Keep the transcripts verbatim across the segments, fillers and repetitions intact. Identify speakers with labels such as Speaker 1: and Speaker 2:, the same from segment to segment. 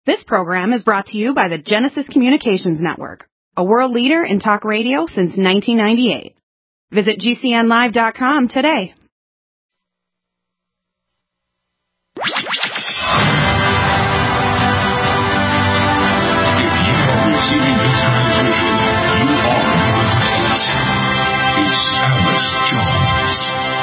Speaker 1: This program is brought to you by the Genesis Communications Network, a world leader in talk radio since nineteen ninety-eight. Visit G C N live dot com today.
Speaker 2: If you are receiving this transmission, you are is Alice Jones.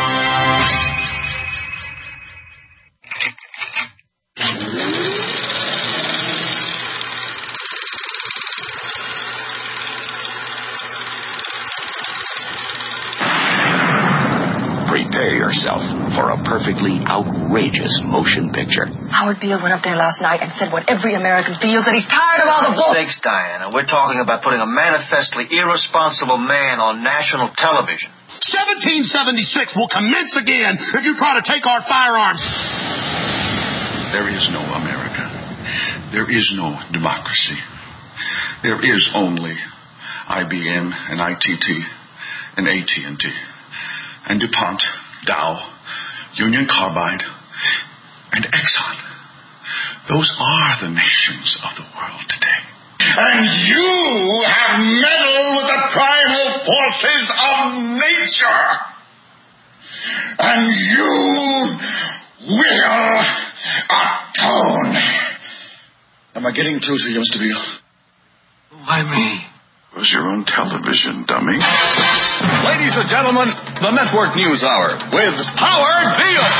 Speaker 2: Prepare yourself for a perfectly outrageous motion picture.
Speaker 3: Howard Beale went up there last night and said what every American feels, that he's tired of all the bull...
Speaker 4: Sakes, Diana, we're talking about putting a manifestly irresponsible man on national television.
Speaker 5: seventeen seventy-six will commence again if you try to take our firearms.
Speaker 2: There is no America. There is no democracy. There is only I B M and I T T and A T and T and DuPont, Dow, Union Carbide, and Exxon. Those are the nations of the world today.
Speaker 5: And you have meddled with the primal forces of nature. And you will atone. Am I getting through to you, Mister Beale?
Speaker 2: Why me? It was your own television, dummy.
Speaker 6: Ladies and gentlemen, the Network News Hour with Howard Beale.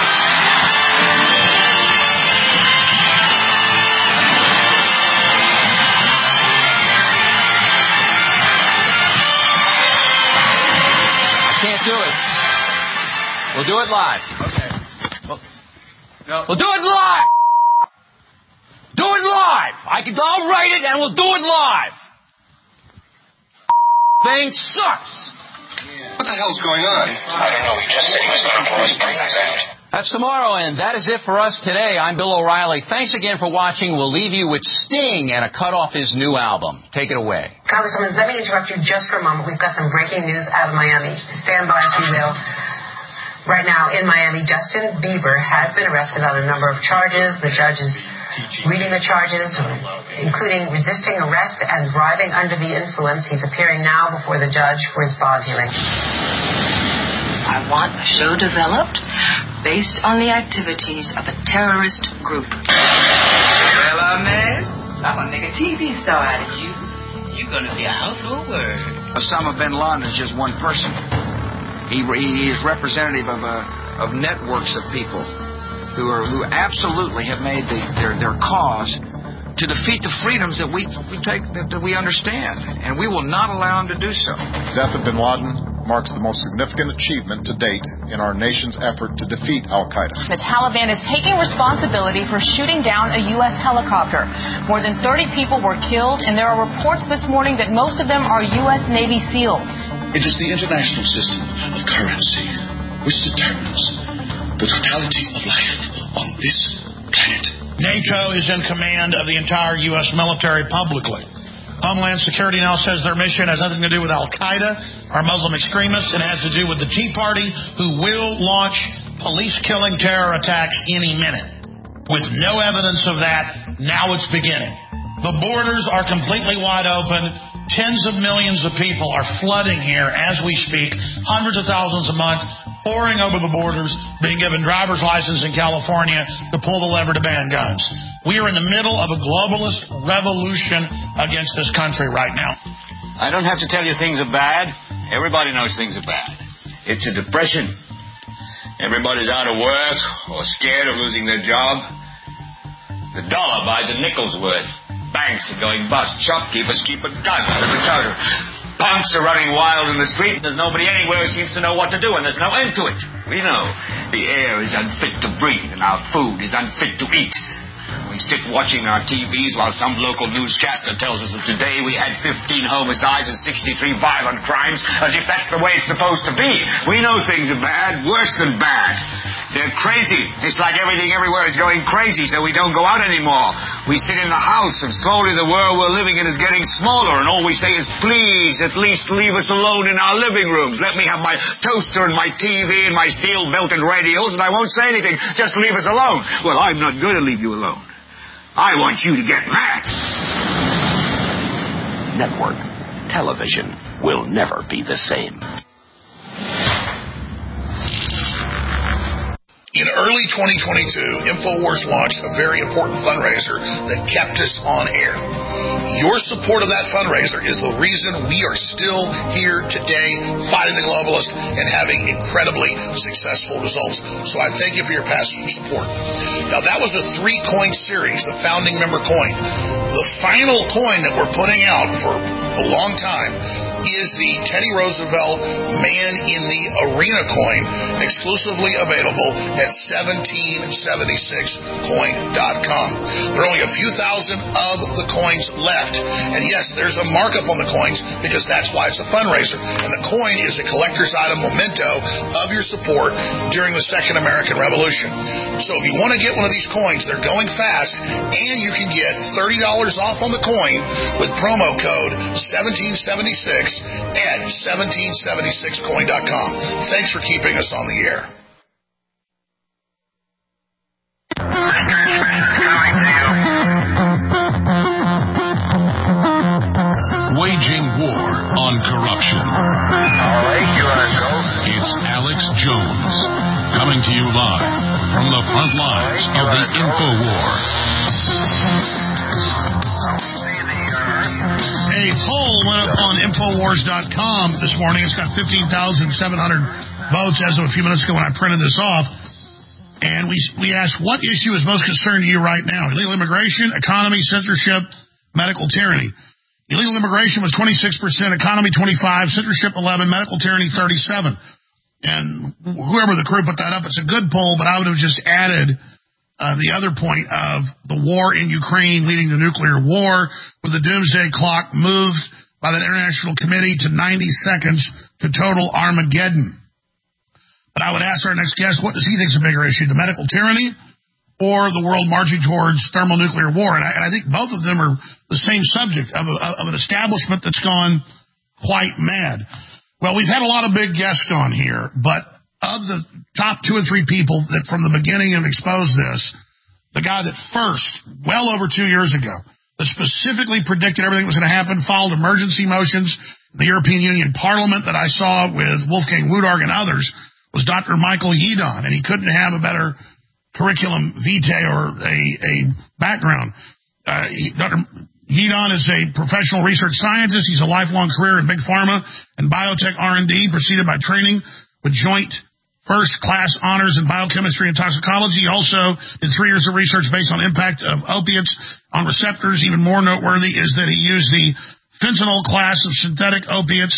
Speaker 7: Can't do it. We'll do it live. Okay. We'll, no. we'll do it live. Do it live. I can. I'll write it and we'll do it live. Thing sucks.
Speaker 8: What the hell's going on?
Speaker 9: I don't know. He just said he was going to blow his brains out.
Speaker 7: That's tomorrow, and that is it for us today. I'm Bill O'Reilly. Thanks again for watching. We'll leave you with Sting and a cut off his new album. Take it away.
Speaker 10: Congresswoman, let me interrupt you just for a moment. We've got some breaking news out of Miami. Stand by, if you will. Right now in Miami, Justin Bieber has been arrested on a number of charges. The judge is reading the charges, including resisting arrest and driving under the influence. He's appearing now before the judge for his bond hearing.
Speaker 3: I want a show developed based on the activities of a terrorist group.
Speaker 11: Well, Ahmed, I'm gonna make a T V star out of you. You're gonna be a household word.
Speaker 12: Osama bin Laden is just one person. He, he is representative of a, of networks of people who are who absolutely have made the, their their cause to defeat the freedoms that we we take that, that we understand, and we will not allow them to do so.
Speaker 13: The death of bin Laden marks the most significant achievement to date in our nation's effort to defeat Al-Qaeda.
Speaker 14: The Taliban is taking responsibility for shooting down a U S helicopter. More than thirty people were killed, and there are reports this morning that most of them are U S Navy SEALs.
Speaker 5: It is the international system of currency which determines the totality of life on this planet. NATO is in command of the entire U S military publicly. Homeland Security now says their mission has nothing to do with Al-Qaeda or Muslim extremists. It has to do with the Tea Party, who will launch police-killing terror attacks any minute. With no evidence of that, now it's beginning. The borders are completely wide open. Tens of millions of people are flooding here as we speak. Hundreds of thousands a month pouring over the borders, being given driver's license in California to pull the lever to ban guns. We are in the middle of a globalist revolution against this country right now.
Speaker 15: I don't have to tell you things are bad. Everybody knows things are bad. It's a depression. Everybody's out of work or scared of losing their job. The dollar buys a nickel's worth. Banks are going bust. Shopkeepers keep a gun under the counter. Punks are running wild in the street. There's nobody anywhere who seems to know what to do, and there's no end to it. We know the air is unfit to breathe, and our food is unfit to eat. We sit watching our T Vs while some local newscaster tells us that today we had fifteen homicides and sixty-three violent crimes, as if that's the way it's supposed to be. We know things are bad, worse than bad. They're crazy. It's like everything everywhere is going crazy, so we don't go out anymore. We sit in the house, and slowly the world we're living in is getting smaller, and all we say is, please, at least leave us alone in our living rooms. Let me have my toaster and my T V and my steel-belted radios, and I won't say anything. Just leave us alone. Well, I'm not going to leave you alone.
Speaker 16: I want you to get mad.
Speaker 17: Network television will never be the same.
Speaker 5: In early twenty twenty-two, InfoWars launched a very important fundraiser that kept us on air. Your support of that fundraiser is the reason we are still here today fighting the globalists and having incredibly successful results. So I thank you for your past support. Now, that was a three-coin series, the founding member coin. The final coin that we're putting out for a long time is the Teddy Roosevelt Man in the Arena coin, exclusively available at seventeen seventy-six coin dot com. There are only a few thousand of the coins left. And yes, there's a markup on the coins because that's why it's a fundraiser. And the coin is a collector's item memento of your support during the Second American Revolution. So if you want to get one of these coins, they're going fast, and you can get thirty dollars off on the coin with promo code seventeen seventy-six at seventeen seventy-six coin dot com. Thanks for keeping us on the air.
Speaker 18: Waging war on corruption.
Speaker 9: All right, you want to go?
Speaker 18: It's Alex Jones, coming to you live from the front lines of the InfoWar.
Speaker 5: A poll went up on Infowars dot com this morning. It's got fifteen thousand seven hundred votes as of a few minutes ago when I printed this off. And we we asked, what issue is most concerning to you right now? Illegal immigration, economy, censorship, medical tyranny. Illegal immigration was twenty-six percent, economy twenty-five, censorship eleven, medical tyranny thirty-seven. And whoever the crew put that up, it's a good poll, but I would have just added uh, the other point of the war in Ukraine leading to nuclear war, with the doomsday clock moved by the International Committee to ninety seconds to total Armageddon. But I would ask our next guest, what does he think is a bigger issue, the medical tyranny or the world marching towards thermonuclear war? And I, and I think both of them are the same subject of, a, of an establishment that's gone quite mad. Well, we've had a lot of big guests on here, but of the top two or three people that from the beginning have exposed this, the guy that first, well over two years ago, that specifically predicted everything that was going to happen, filed emergency motions in the European Union Parliament that I saw with Wolfgang Wodarg and others, was Doctor Michael Yeadon, and he couldn't have a better curriculum vitae or a, a background. Uh, he, Doctor Yeadon is a professional research scientist. He's a lifelong career in big pharma and biotech R and D, preceded by training with joint first-class honors in biochemistry and toxicology. He also did three years of research based on impact of opiates on receptors. Even more noteworthy is that he used the fentanyl class of synthetic opiates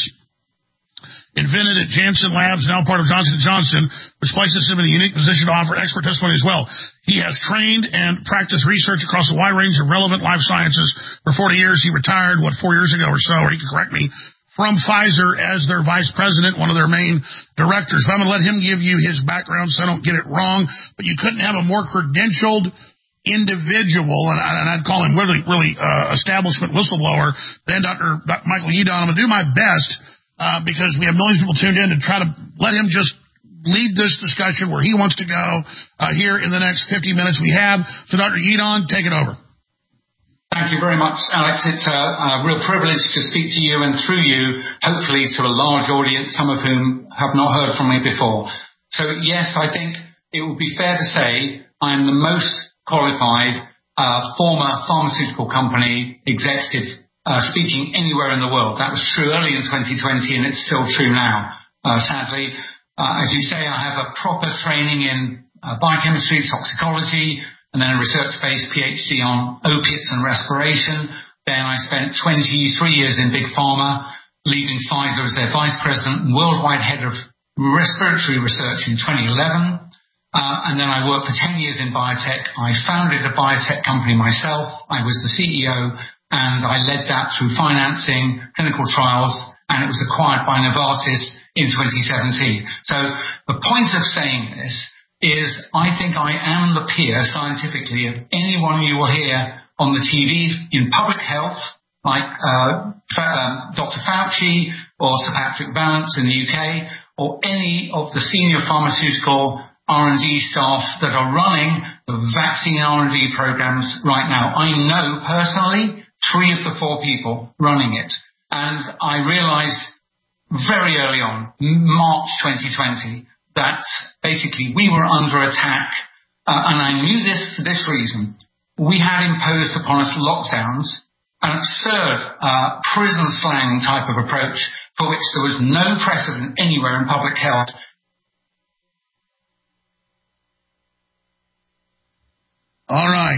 Speaker 5: invented at Janssen Labs, now part of Johnson and Johnson, which places him in a unique position to offer expert testimony as well. He has trained and practiced research across a wide range of relevant life sciences for forty years. He retired, what, four years ago or so, or he can correct me, from Pfizer as their vice president, one of their main directors. But I'm going to let him give you his background so I don't get it wrong. But you couldn't have a more credentialed individual, and, I, and I'd call him really, really uh, establishment whistleblower, than Doctor Michael Yeadon. I'm going to do my best Uh, because we have millions of people tuned in to try to let him just lead this discussion where he wants to go uh, here in the next fifty minutes we have. So, Doctor Yeadon, take it over.
Speaker 19: Thank you very much, Alex. It's a, a real privilege to speak to you and through you, hopefully to a large audience, some of whom have not heard from me before. So, yes, I think it would be fair to say I am the most qualified uh, former pharmaceutical company executive Uh, speaking anywhere in the world. That was true early in twenty twenty, and it's still true now, uh, sadly. Uh, as you say, I have a proper training in uh, biochemistry, toxicology, and then a research-based PhD on opiates and respiration. Then I spent twenty-three years in Big Pharma, leaving Pfizer as their vice president and worldwide head of respiratory research in twenty eleven. Uh, and then I worked for ten years in biotech. I founded a biotech company myself. I was the C E O, and I led that through financing, clinical trials, and it was acquired by Novartis in twenty seventeen. So the point of saying this is I think I am the peer scientifically of anyone you will hear on the T V in public health, like uh, um, Doctor Fauci or Sir Patrick Vallance in the U K, or any of the senior pharmaceutical R and D staff that are running the vaccine R and D programs right now. I know personally three of the four people running it. And I realized very early on, March twenty twenty, that basically we were under attack. Uh, and I knew this for this reason. We had imposed upon us lockdowns, an absurd uh, prison slang type of approach for which there was no precedent anywhere in public health.
Speaker 16: All right.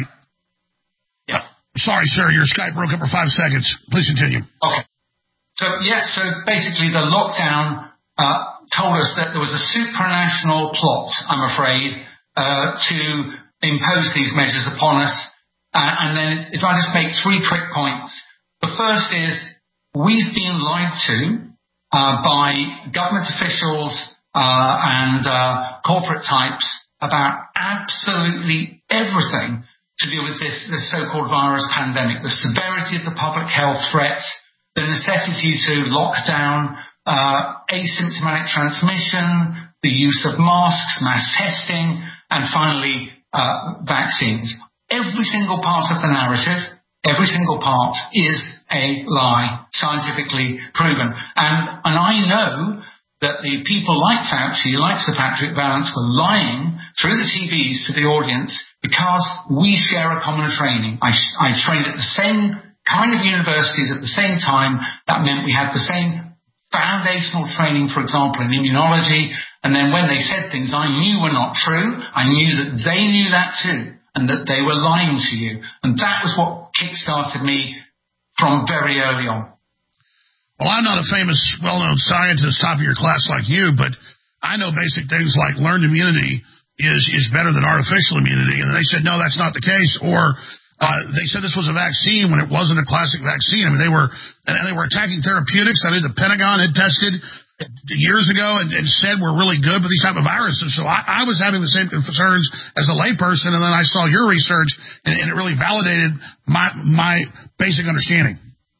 Speaker 19: Yeah.
Speaker 16: Sorry, sir, your Skype broke up for five seconds. Please continue.
Speaker 19: Okay. So, yeah, so basically the lockdown uh, told us that there was a supranational plot, I'm afraid, uh, to impose these measures upon us. Uh, and then if I just make three quick points. The first is we've been lied to uh, by government officials uh, and uh, corporate types about absolutely everything to do with this, this so-called virus pandemic, the severity of the public health threats, the necessity to lock down uh, asymptomatic transmission, the use of masks, mass testing, and finally uh, vaccines. Every single part of the narrative, every single part is a lie, scientifically proven. And, and I know that the people like Fauci, like Sir Patrick Vallance, were lying through the T Vs to the audience because we share a common training. I, I trained at the same kind of universities at the same time. That meant we had the same foundational training, for example, in immunology. And then when they said things I knew were not true, I knew that they knew that too, and that they were lying to you. And that was what kick-started me from very early on.
Speaker 16: Well, I'm not a famous, well-known scientist, top of your class like you, but I know basic things like learned immunity is, is better than artificial immunity. And they said, no, that's not the case. Or Uh, they said this was a vaccine when it wasn't a classic vaccine. I mean, they were and they were attacking therapeutics. I knew the Pentagon had tested years ago and, and said we're really good with these type of viruses. So I, I was having the same concerns as a layperson, and then I saw your research, and, and it really validated my my basic understanding.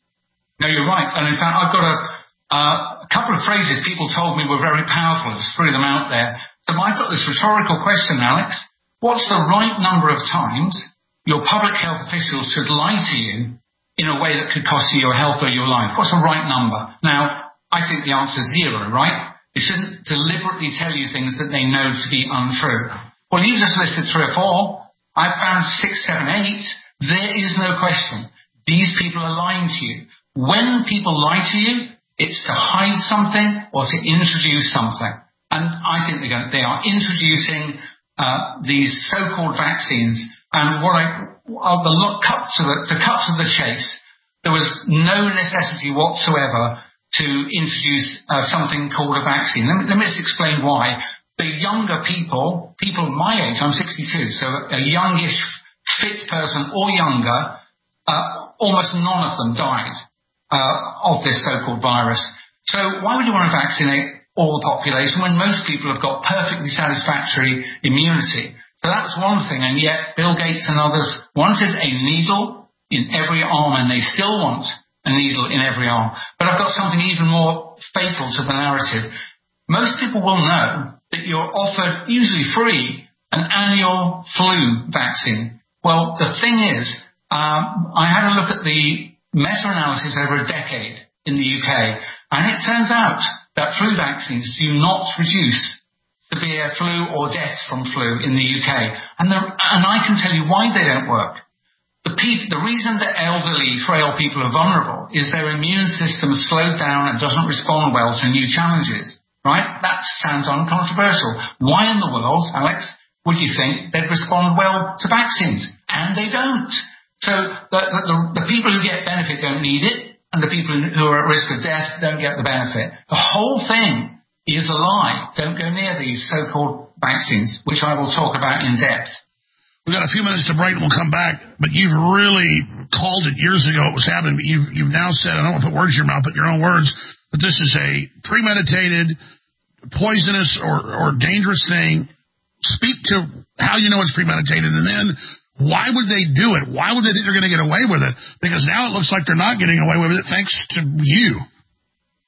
Speaker 19: No, you're right. And in fact, I've got a, uh, a couple of phrases people told me were very powerful. I just threw them out there. So I've got this rhetorical question, Alex. What's the right number of times your public health officials should lie to you in a way that could cost you your health or your life? What's the right number? Now, I think the answer is zero, right? They shouldn't deliberately tell you things that they know to be untrue. Well, you just listed three or four. I've found six, seven, eight. There is no question. These people are lying to you. When people lie to you, it's to hide something or to introduce something. And I think they're going, they are introducing uh, these so-called vaccines. And what I, uh, the look, cut to the, the cut to the chase, there was no necessity whatsoever to introduce uh, something called a vaccine. Let me, let me just explain why. The younger people, people my age, I'm sixty-two, so a youngish, fit person or younger, uh, almost none of them died uh, of this so-called virus. So why would you want to vaccinate all the population when most people have got perfectly satisfactory immunity? So that's one thing, and yet Bill Gates and others wanted a needle in every arm, and they still want a needle in every arm. But I've got something even more fatal to the narrative. Most people will know that you're offered, usually free, an annual flu vaccine. Well, the thing is, um, I had a look at the meta-analysis over a decade in the U K, and it turns out that flu vaccines do not reduce severe flu or death from flu in the U K. And, the, and I can tell you why they don't work. The, pe- the reason that elderly, frail people are vulnerable is their immune system is slowed down and doesn't respond well to new challenges, right? That sounds uncontroversial. Why in the world, Alex, would you think they'd respond well to vaccines? And they don't. So the, the, the people who get benefit don't need it, and the people who are at risk of death don't get the benefit. The whole thing is a lie. Don't go near these so-called vaccines, which I will talk about in depth.
Speaker 16: We've got a few minutes to break and we'll come back, but you've really called it years ago it was happening, but you've, you've now said, I don't want to put words in your mouth, but your own words, that this is a premeditated, poisonous, or, or dangerous thing. Speak to how you know it's premeditated, and then why would they do it? Why would they think they're going to get away with it? Because now it looks like they're not getting away with it thanks to you.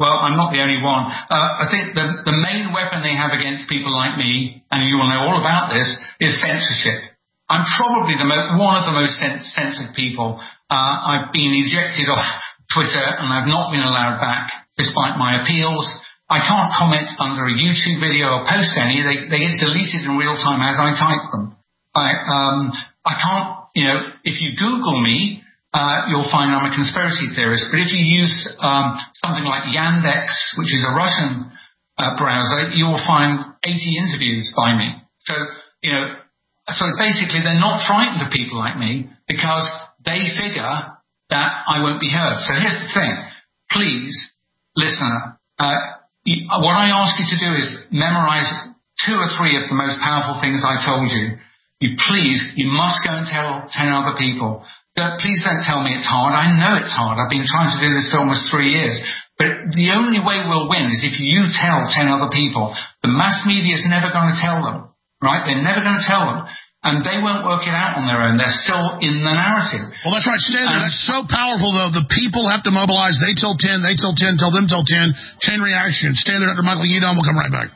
Speaker 19: Well, I'm not the only one. Uh, I think the, the main weapon they have against people like me, and you will know all about this, is censorship. I'm probably the mo- one of the most cens- censored people. Uh, I've been ejected off Twitter, and I've not been allowed back, despite my appeals. I can't comment under a YouTube video or post any. They, they get deleted in real time as I type them. I, um, I can't, you know, if you Google me, Uh, you'll find I'm a conspiracy theorist. But if you use um, something like Yandex, which is a Russian uh, browser, you will find eighty interviews by me. So, you know, so basically they're not frightened of people like me because they figure that I won't be heard. So here's the thing. Please, listener, uh, you, what I ask you to do is memorize two or three of the most powerful things I told you. You please, you must go and tell ten other people. Please don't tell me it's hard. I know it's hard. I've been trying to do this for almost three years. But the only way we'll win is if you tell ten other people. The mass media is never going to tell them, right? They're never going to tell them. And they won't work it out on their own. They're still in the narrative.
Speaker 16: Well, that's right, Stanley. Um, that's so powerful, though. The people have to mobilize. They tell ten, they tell ten, tell them tell ten. ten reactions. Stanley, Doctor Michael Yeadon will come right back.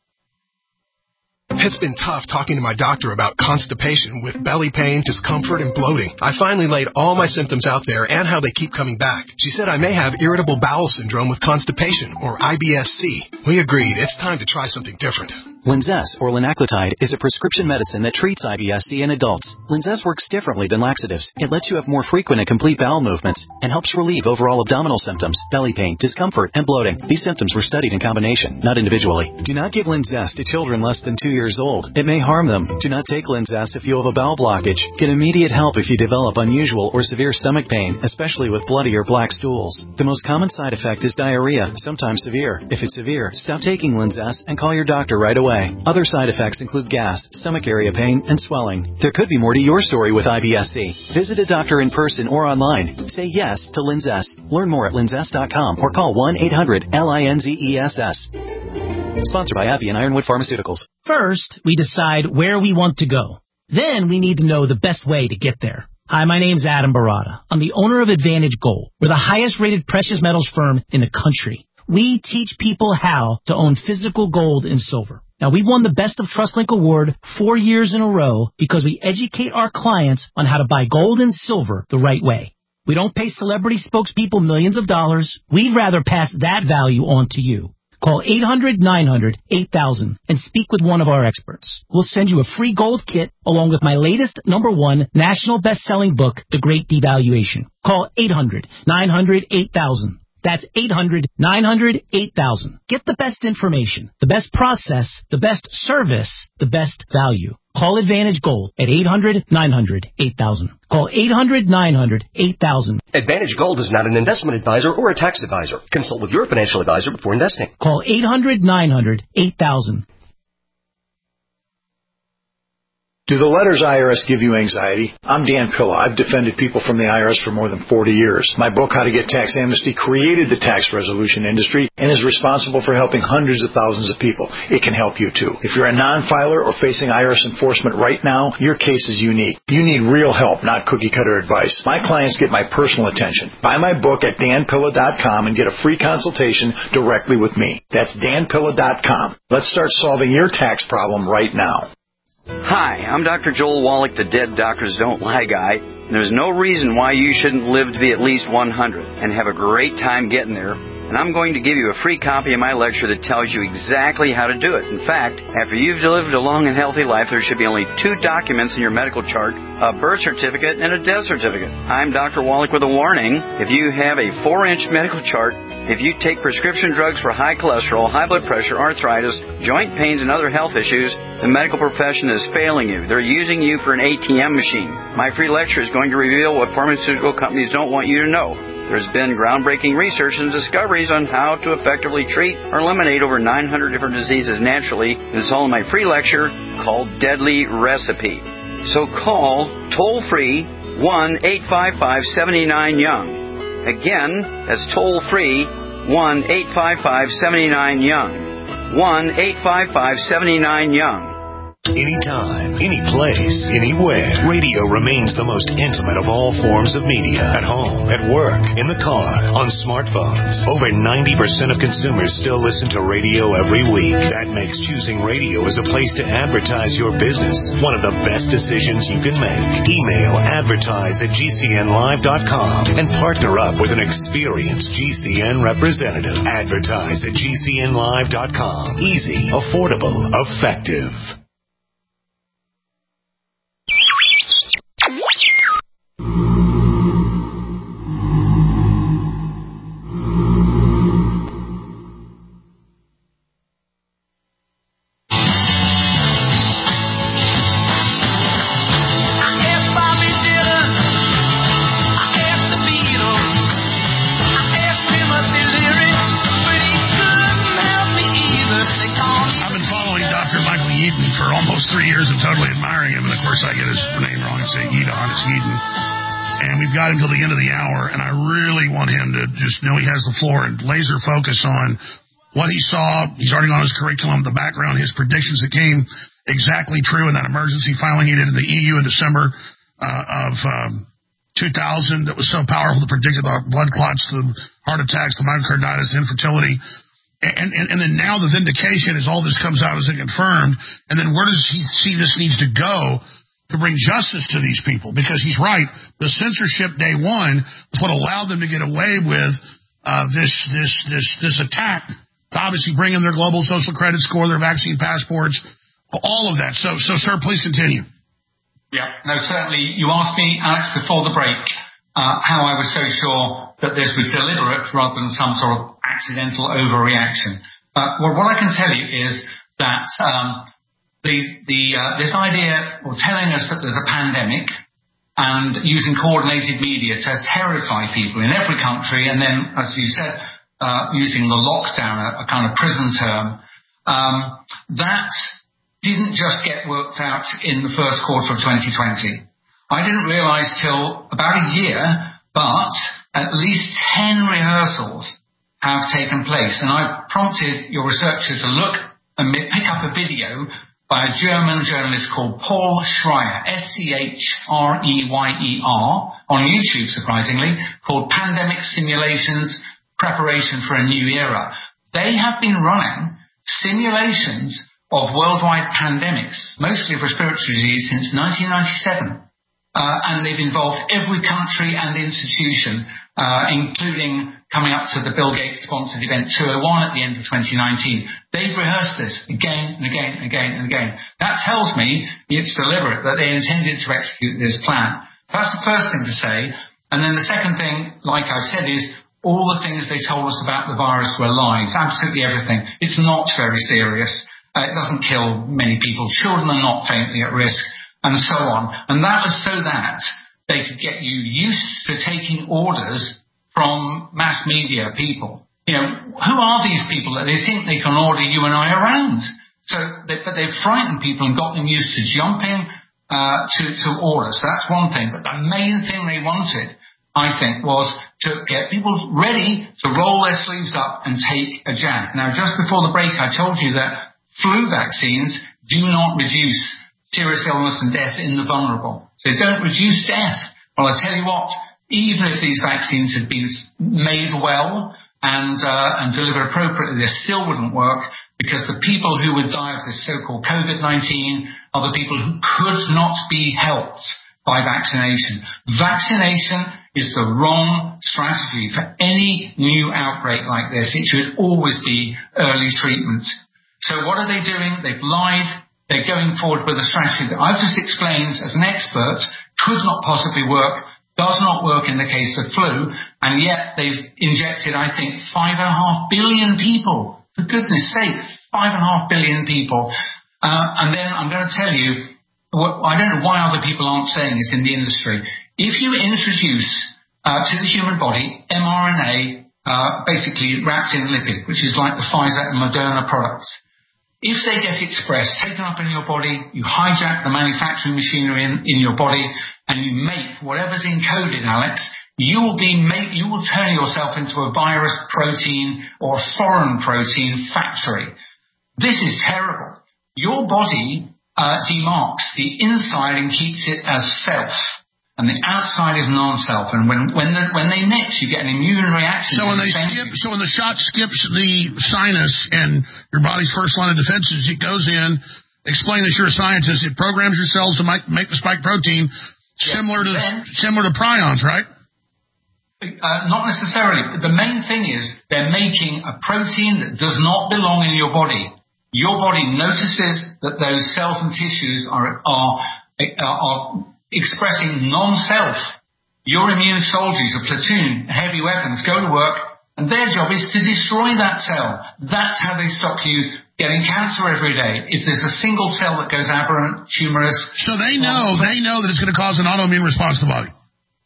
Speaker 20: It's been tough talking to my doctor about constipation with belly pain, discomfort, and bloating. I finally laid all my symptoms out there and how they keep coming back. She said I may have irritable bowel syndrome with constipation, or I B S C. We agreed it's time to try something different.
Speaker 21: Linzess, or linaclotide, is a prescription medicine that treats I B S C in adults. Linzess works differently than laxatives. It lets you have more frequent and complete bowel movements and helps relieve overall abdominal symptoms, belly pain, discomfort, and bloating. These symptoms were studied in combination, not individually. Do not give Linzess to children less than two years old. It may harm them. Do not take Linzess if you have a bowel blockage. Get immediate help if you develop unusual or severe stomach pain, especially with bloody or black stools. The most common side effect is diarrhea, sometimes severe. If it's severe, stop taking Linzess and call your doctor right away. Other side effects include gas, stomach area pain, and swelling. There could be more to your story with I B S C. Visit a doctor in person or online. Say yes to Linzess. Learn more at linzess dot com or call one eight hundred L I N Z E S S. Sponsored by AbbVie and Ironwood Pharmaceuticals.
Speaker 22: First, we decide where we want to go. Then we need to know the best way to get there. Hi, my name's Adam Barada. I'm the owner of Advantage Gold. We're the highest rated precious metals firm in the country. We teach people how to own physical gold and silver. Now, we've won the Best of TrustLink Award four years in a row because we educate our clients on how to buy gold and silver the right way. We don't pay celebrity spokespeople millions of dollars. We'd rather pass that value on to you. Call eight hundred nine hundred eight thousand and speak with one of our experts. We'll send you a free gold kit along with my latest number one national best-selling book, The Great Devaluation. Call eight hundred nine hundred eight thousand. That's eight hundred nine hundred eight thousand. Get the best information, the best process, the best service, the best value. Call Advantage Gold at eight hundred nine hundred eight thousand. Call eight hundred nine hundred eight thousand.
Speaker 23: Advantage Gold is not an investment advisor or a tax advisor. Consult with your financial advisor before investing.
Speaker 22: Call eight hundred nine hundred eight thousand.
Speaker 24: Do the letters I R S give you anxiety? I'm Dan Pilla. I've defended people from the I R S for more than forty years. My book, How to Get Tax Amnesty, created the tax resolution industry and is responsible for helping hundreds of thousands of people. It can help you too. If you're a non-filer or facing I R S enforcement right now, your case is unique. You need real help, not cookie-cutter advice. My clients get my personal attention. Buy my book at dan pilla dot com and get a free consultation directly with me. That's dan pilla dot com. Let's start solving your tax problem right now.
Speaker 25: Hi, I'm Doctor Joel Wallach, the Dead Doctors Don't Lie guy, and there's no reason why you shouldn't live to be at least one hundred and have a great time getting there. And I'm going to give you a free copy of my lecture that tells you exactly how to do it. In fact, after you've lived a long and healthy life, there should be only two documents in your medical chart, a birth certificate and a death certificate. I'm Doctor Wallach with a warning. If you have a four-inch medical chart, if you take prescription drugs for high cholesterol, high blood pressure, arthritis, joint pains, and other health issues, the medical profession is failing you. They're using you for an A T M machine. My free lecture is going to reveal what pharmaceutical companies don't want you to know. There's been groundbreaking research and discoveries on how to effectively treat or eliminate over nine hundred different diseases naturally. It's all in my free lecture called Deadly Recipe. So call toll-free one eight five five seven nine young. Again, that's toll-free one eight five five seven nine young. one eight five five seven nine young.
Speaker 1: anytime, any place, anywhere. Radio remains the most intimate of all forms of media. At home, at work, in the car, on smartphones. Over ninety percent of consumers still listen to radio every week. That makes choosing radio as a place to advertise your business one of the best decisions you can make. Email advertise at G C N live dot com and partner up with an experienced G C N representative. Advertise at G C N live dot com. Easy, affordable, effective.
Speaker 16: Three years of totally admiring him, and of course I get his name wrong and say Edon, it's Eden. And we've got him till the end of the hour, and I really want him to just know he has the floor and laser focus on what he saw. He's already on his curriculum, the background, his predictions that came exactly true in that emergency filing he did in the E U in December uh, of um, two thousand that was so powerful that predicted the blood clots, the heart attacks, the myocarditis, the infertility. And, and, and then now the vindication is all this comes out as confirmed. And then where does he see this needs to go to bring justice to these people? Because he's right. The censorship day one was what allowed them to get away with uh, this this this this attack. Obviously, bring in their global social credit score, their vaccine passports, all of that. So, so sir, please continue.
Speaker 19: Yeah, no, certainly. You asked me, Alex, before the break, uh, how I was so sure that this was deliberate rather than some sort of accidental overreaction. Uh, well, what I can tell you is that um, the the uh, this idea of telling us that there's a pandemic and using coordinated media to terrify people in every country, and then, as you said, uh, using the lockdown, a, a kind of prison term, um, that didn't just get worked out in the first quarter of twenty twenty. I didn't realise till about a year, but at least ten rehearsals have taken place. And I've prompted your researchers to look and pick up a video by a German journalist called Paul Schreier, S C H R E Y E R, on YouTube, surprisingly, called Pandemic Simulations, Preparation for a New Era. They have been running simulations of worldwide pandemics, mostly of respiratory disease, since nineteen ninety-seven. Uh, and they've involved every country and institution, uh, including coming up to the Bill Gates-sponsored event two oh one at the end of twenty nineteen. They've rehearsed this again and again and again and again. That tells me it's deliberate, that they intended to execute this plan. That's the first thing to say. And then the second thing, like I've said, is all the things they told us about the virus were lies. Absolutely everything. It's not very serious. Uh, it doesn't kill many people. Children are not faintly at risk, and so on. And that was so that they could get you used to taking orders from mass media people. You know, who are these people that they think they can order you and I around? So, they, but they've frightened people and got them used to jumping uh, to, to orders. So that's one thing. But the main thing they wanted, I think, was to get people ready to roll their sleeves up and take a jab. Now, just before the break, I told you that flu vaccines do not reduce serious illness and death in the vulnerable. So they don't reduce death. Well, I tell you what, even if these vaccines had been made well and uh, and delivered appropriately, they still wouldn't work, because the people who would die of this so-called COVID nineteen are the people who could not be helped by vaccination. Vaccination is the wrong strategy for any new outbreak like this. It should always be early treatment. So what are they doing? They've lied. They're going forward with a strategy that I've just explained as an expert could not possibly work, does not work in the case of flu, and yet they've injected, I think, five and a half billion people. For goodness sake, five and a half billion people. Uh, and then I'm going to tell you, what, I don't know why other people aren't saying this in the industry. If you introduce uh, to the human body mRNA, uh, basically wrapped in lipid, which is like the Pfizer and Moderna products, if they get expressed, taken up in your body, you hijack the manufacturing machinery in, in your body, and you make whatever's encoded, Alex, you will be make, you will turn yourself into a virus protein or foreign protein factory. This is terrible. Your body uh, demarks the inside and keeps it as self. And the outside is non-self, and when when the, when they mix, you get an immune reaction.
Speaker 16: So when they skip, so when the shot skips the sinus and your body's first line of defense is it goes in. Explain this, you're a scientist. It programs your cells to make, make the spike protein similar yeah, to then, similar to prions, right?
Speaker 19: Uh, not necessarily. The main thing is they're making a protein that does not belong in your body. Your body notices that those cells and tissues are are are, are expressing non-self. Your immune soldiers, a platoon, heavy weapons, go to work, and their job is to destroy that cell. That's how they stop you getting cancer every day. If there's a single cell that goes aberrant, tumorous...
Speaker 16: So they know, they know that it's going to cause an autoimmune response to the body.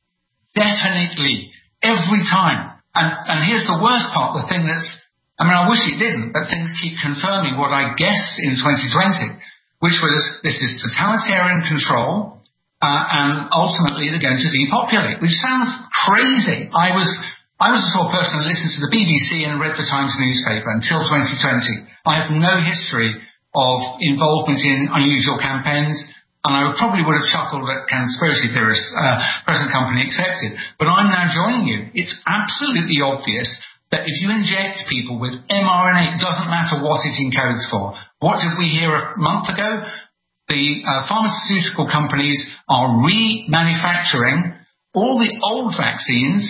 Speaker 19: Definitely. Every time. And, and here's the worst part, the thing that's... I mean, I wish it didn't, but things keep confirming what I guessed in twenty twenty, which was this is totalitarian control... Uh, and ultimately they're going to depopulate, which sounds crazy. I was I was the sort of person who listened to the B B C and read the Times newspaper until twenty twenty. I have no history of involvement in unusual campaigns, and I probably would have chuckled at conspiracy theorists, uh, present company accepted. But I'm now joining you. It's absolutely obvious that if you inject people with M R N A, it doesn't matter what it encodes for. What did we hear a month ago? The uh, pharmaceutical companies are remanufacturing all the old vaccines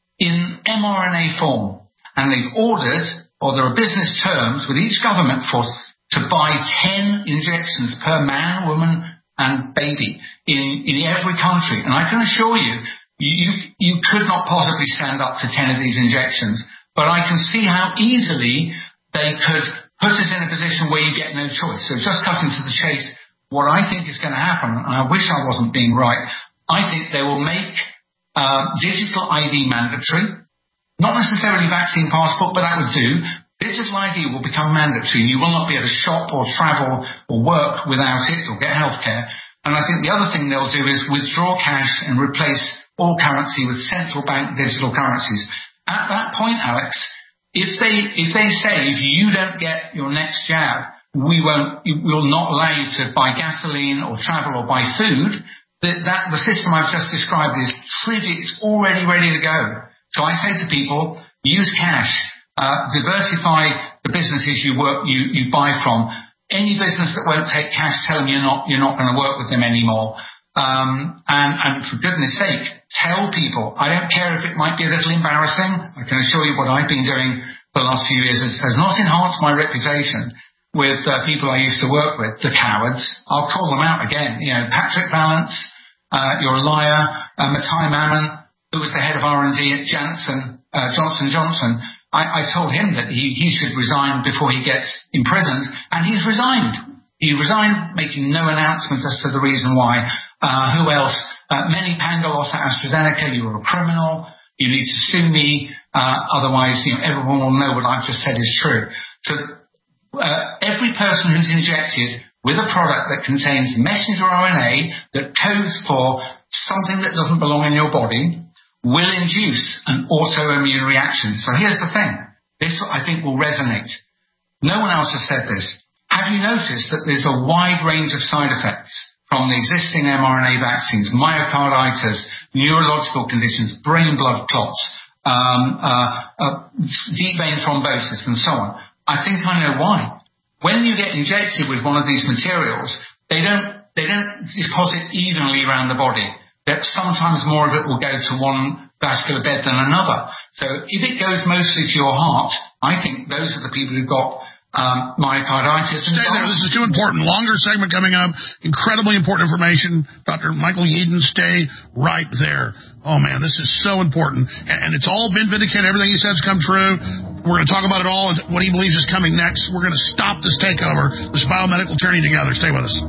Speaker 19: in M R N A form. And they've ordered, or there are business terms with each government for to buy ten injections per man, woman, and baby in, in every country. And I can assure you, you, you could not possibly stand up to ten of these injections. But I can see how easily they could put us in a position where you get no choice. So just cutting to the chase, what I think is going to happen, and I wish I wasn't being right, I think they will make uh, digital I D mandatory. Not necessarily vaccine passport, but that would do. Digital I D will become mandatory. You will not be able to shop or travel or work without it or get healthcare. And I think the other thing they'll do is withdraw cash and replace all currency with central bank digital currencies. At that point, Alex, if they if they say if you don't get your next jab, we won't, we will not allow you to buy gasoline or travel or buy food, that, that the system I've just described is trivial, it's already ready to go. So I say to people, use cash, uh, diversify the businesses you work, you, you buy from. Any business that won't take cash, tell them you're not, you're not going to work with them anymore. Um, and, and for goodness sake, tell people, I don't care if it might be a little embarrassing, I can assure you what I've been doing for the last few years has, has not enhanced my reputation with uh, people I used to work with, the cowards. I'll call them out again. You know, Patrick Vallance, uh, you're a liar. Uh, Matai Mammon, who was the head of R and D at Janssen, uh, Johnson Johnson. I, I told him that he, he should resign before he gets imprisoned, and he's resigned. He resigned, making no announcement as to the reason why. Uh, who else? Uh, Manny Pangalos at AstraZeneca, you're a criminal. You need to sue me. Uh, otherwise, you know, everyone will know what I've just said is true. So, Uh, every person who's injected with a product that contains messenger R N A that codes for something that doesn't belong in your body will induce an autoimmune reaction. So here's the thing. This, I think, will resonate. No one else has said this. Have you noticed that there's a wide range of side effects from the existing M R N A vaccines, myocarditis, neurological conditions, brain blood clots, um, uh, uh, deep vein thrombosis, and so on? I think I know why. When you get injected with one of these materials, they don't they don't deposit evenly around the body. That sometimes more of it will go to one vascular bed than another. So if it goes mostly to your heart, I think those are the people who've got um, myocarditis.
Speaker 16: Stay there. This is too important. Longer segment coming up. Incredibly important information. Doctor Michael Yeadon, stay right there. Oh, man, this is so important. And it's all been vindicated. Everything he said's come true. We're going to talk about it all and what he believes is coming next. We're going to stop this takeover, this biomedical journey together. Stay with us.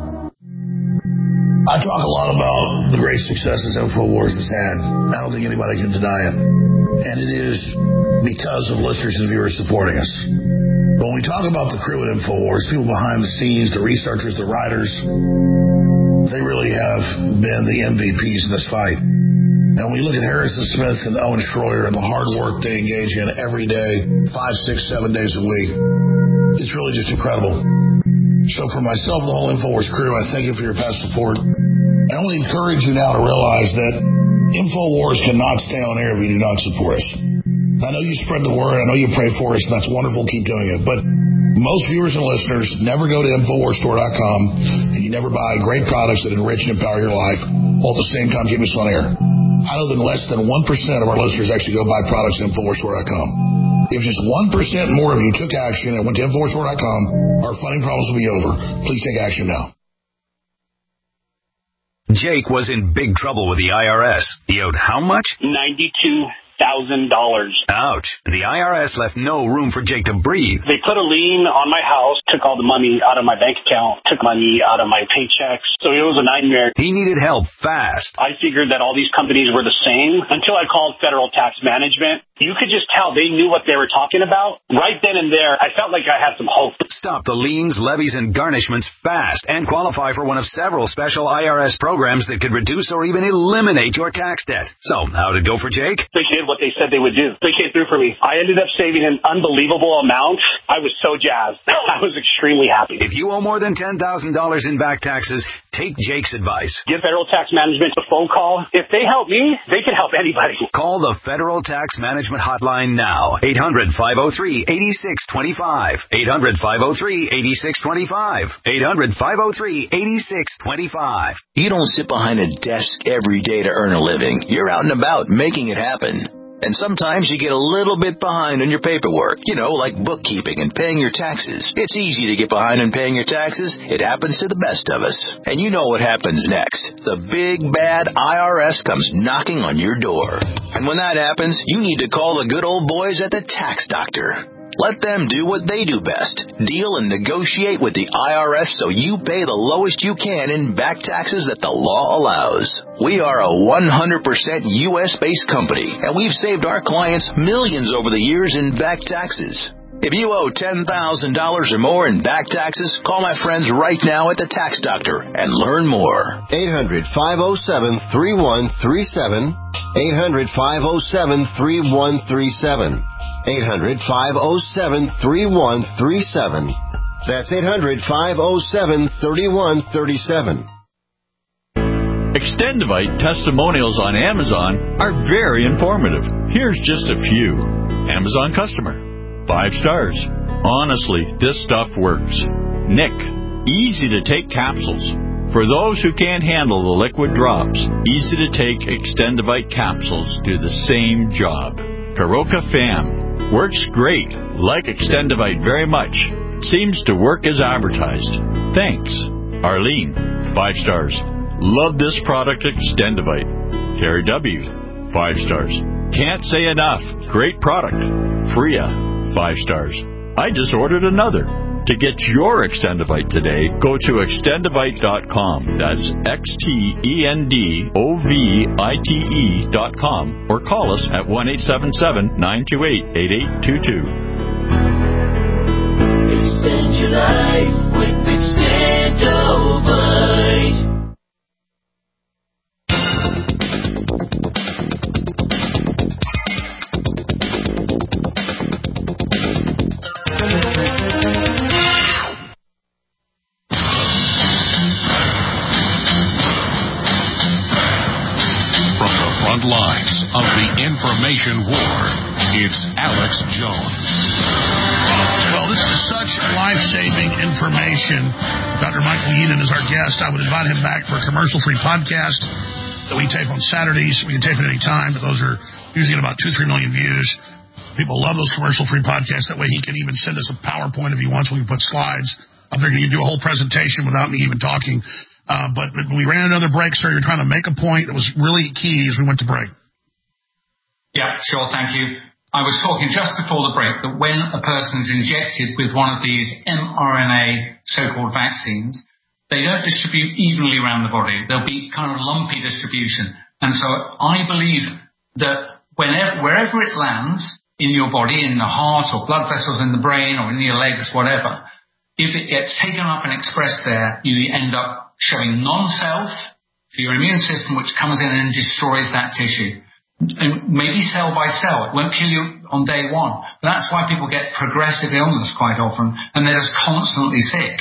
Speaker 5: I talk a lot about the great successes InfoWars has had. I don't think anybody can deny it. And it is because of listeners and viewers supporting us. When we talk about the crew at InfoWars, people behind the scenes, the researchers, the writers, they really have been the M V Ps in this fight. And when you look at Harrison Smith and Owen Schroyer and the hard work they engage in every day, five, six, seven days a week, it's really just incredible. So for myself and the whole InfoWars crew, I thank you for your past support. I only encourage you now to realize that InfoWars cannot stay on air if you do not support us. I know you spread the word. I know you pray for us, and that's wonderful. Keep doing it. But most viewers and listeners never go to InfoWars Store dot com, and you never buy great products that enrich and empower your life, while at the same time keep us on air. I know that less than one percent of our listeners actually go buy products at InfoWars Store dot com. If just one percent more of you took action and went to InfoWars Store dot com, our funding problems will be over. Please take action now.
Speaker 2: Jake was in big trouble with the I R S. He owed how much?
Speaker 4: ninety-two thousand dollars.
Speaker 2: Ouch. The I R S left no room for Jake to breathe.
Speaker 4: They put a lien on my house, took all the money out of my bank account, took money out of my paychecks. So it was a nightmare.
Speaker 2: He needed help fast.
Speaker 4: I figured that all these companies were the same until I called Federal Tax Management. You could just tell they knew what they were talking about. Right then and there, I felt like I had some hope.
Speaker 2: Stop the liens, levies, and garnishments fast and qualify for one of several special I R S programs that could reduce or even eliminate your tax debt. So, how'd it go for Jake?
Speaker 4: They did what they said they would do. They came through for me. I ended up saving an unbelievable amount. I was so jazzed. I was extremely happy.
Speaker 2: If you owe more than ten thousand dollars in back taxes, take Jake's advice.
Speaker 4: Give Federal Tax Management a phone call. If they help me, they can help anybody.
Speaker 2: Call the Federal Tax Management hotline now. eight hundred, five oh three, eight six two five. eight hundred, five oh three, eight six two five. eight hundred, five oh three, eight six two five.
Speaker 6: You don't sit behind a desk every day to earn a living. You're out and about making it happen. And sometimes you get a little bit behind on your paperwork, you know, like bookkeeping and paying your taxes. It's easy to get behind on paying your taxes. It happens to the best of us. And you know what happens next. The big, bad I R S comes knocking on your door. And when that happens, you need to call the good old boys at the Tax Doctor. Let them do what they do best. Deal and negotiate with the I R S so you pay the lowest you can in back taxes that the law allows. We are a one hundred percent U S-based company, and we've saved our clients millions over the years in back taxes. If you owe ten thousand dollars or more in back taxes, call my friends right now at the Tax Doctor and learn more.
Speaker 7: eight hundred, five oh seven, three one three seven. eight hundred, five oh seven, three one three seven. eight hundred, five oh seven, three one three seven. That's eight hundred, five oh seven, three one three seven.
Speaker 8: Extendivite testimonials on Amazon are very informative. Here's just a few. Amazon customer. Five stars. Honestly, this stuff works. Nick. Easy to take capsules. For those who can't handle the liquid drops, easy to take Extendivite capsules do the same job. Karoka Fam. Works great. Like Extendivite very much. Seems to work as advertised. Thanks. Arlene. Five stars. Love this product, Extendivite. Terry W. Five stars. Can't say enough. Great product. Freya. Five stars. I just ordered another. To get your Extendivite today, go to extendivite dot com. That's X T E N D O V I T E dot com. Or call us at one eight seven seven, nine two eight, eight eight two two.
Speaker 26: Extend your life with Extendivite.
Speaker 18: Lines of the information war. It's Alex Jones.
Speaker 16: Well, this is such life-saving information. Doctor Michael Yeadon is our guest. I would invite him back for a commercial-free podcast that we tape on Saturdays. We can tape it any time, but those are usually at about two, three million views. People love those commercial-free podcasts. That way he can even send us a PowerPoint if he wants. We can put slides up there. He can do a whole presentation without me even talking. Uh, but, but we ran another break, sir. You're trying to make a point that was really key as we went to break.
Speaker 19: Yeah, sure. Thank you. I was talking just before the break that when a person's injected with one of these mRNA so-called vaccines, they don't distribute evenly around the body. There'll be kind of lumpy distribution. And so I believe that whenever, wherever it lands in your body, in the heart or blood vessels in the brain or in your legs, whatever, if it gets taken up and expressed there, you end up showing non-self to your immune system, which comes in and destroys that tissue. And maybe cell by cell. It won't kill you on day one. But that's why people get progressive illness quite often, and they're just constantly sick.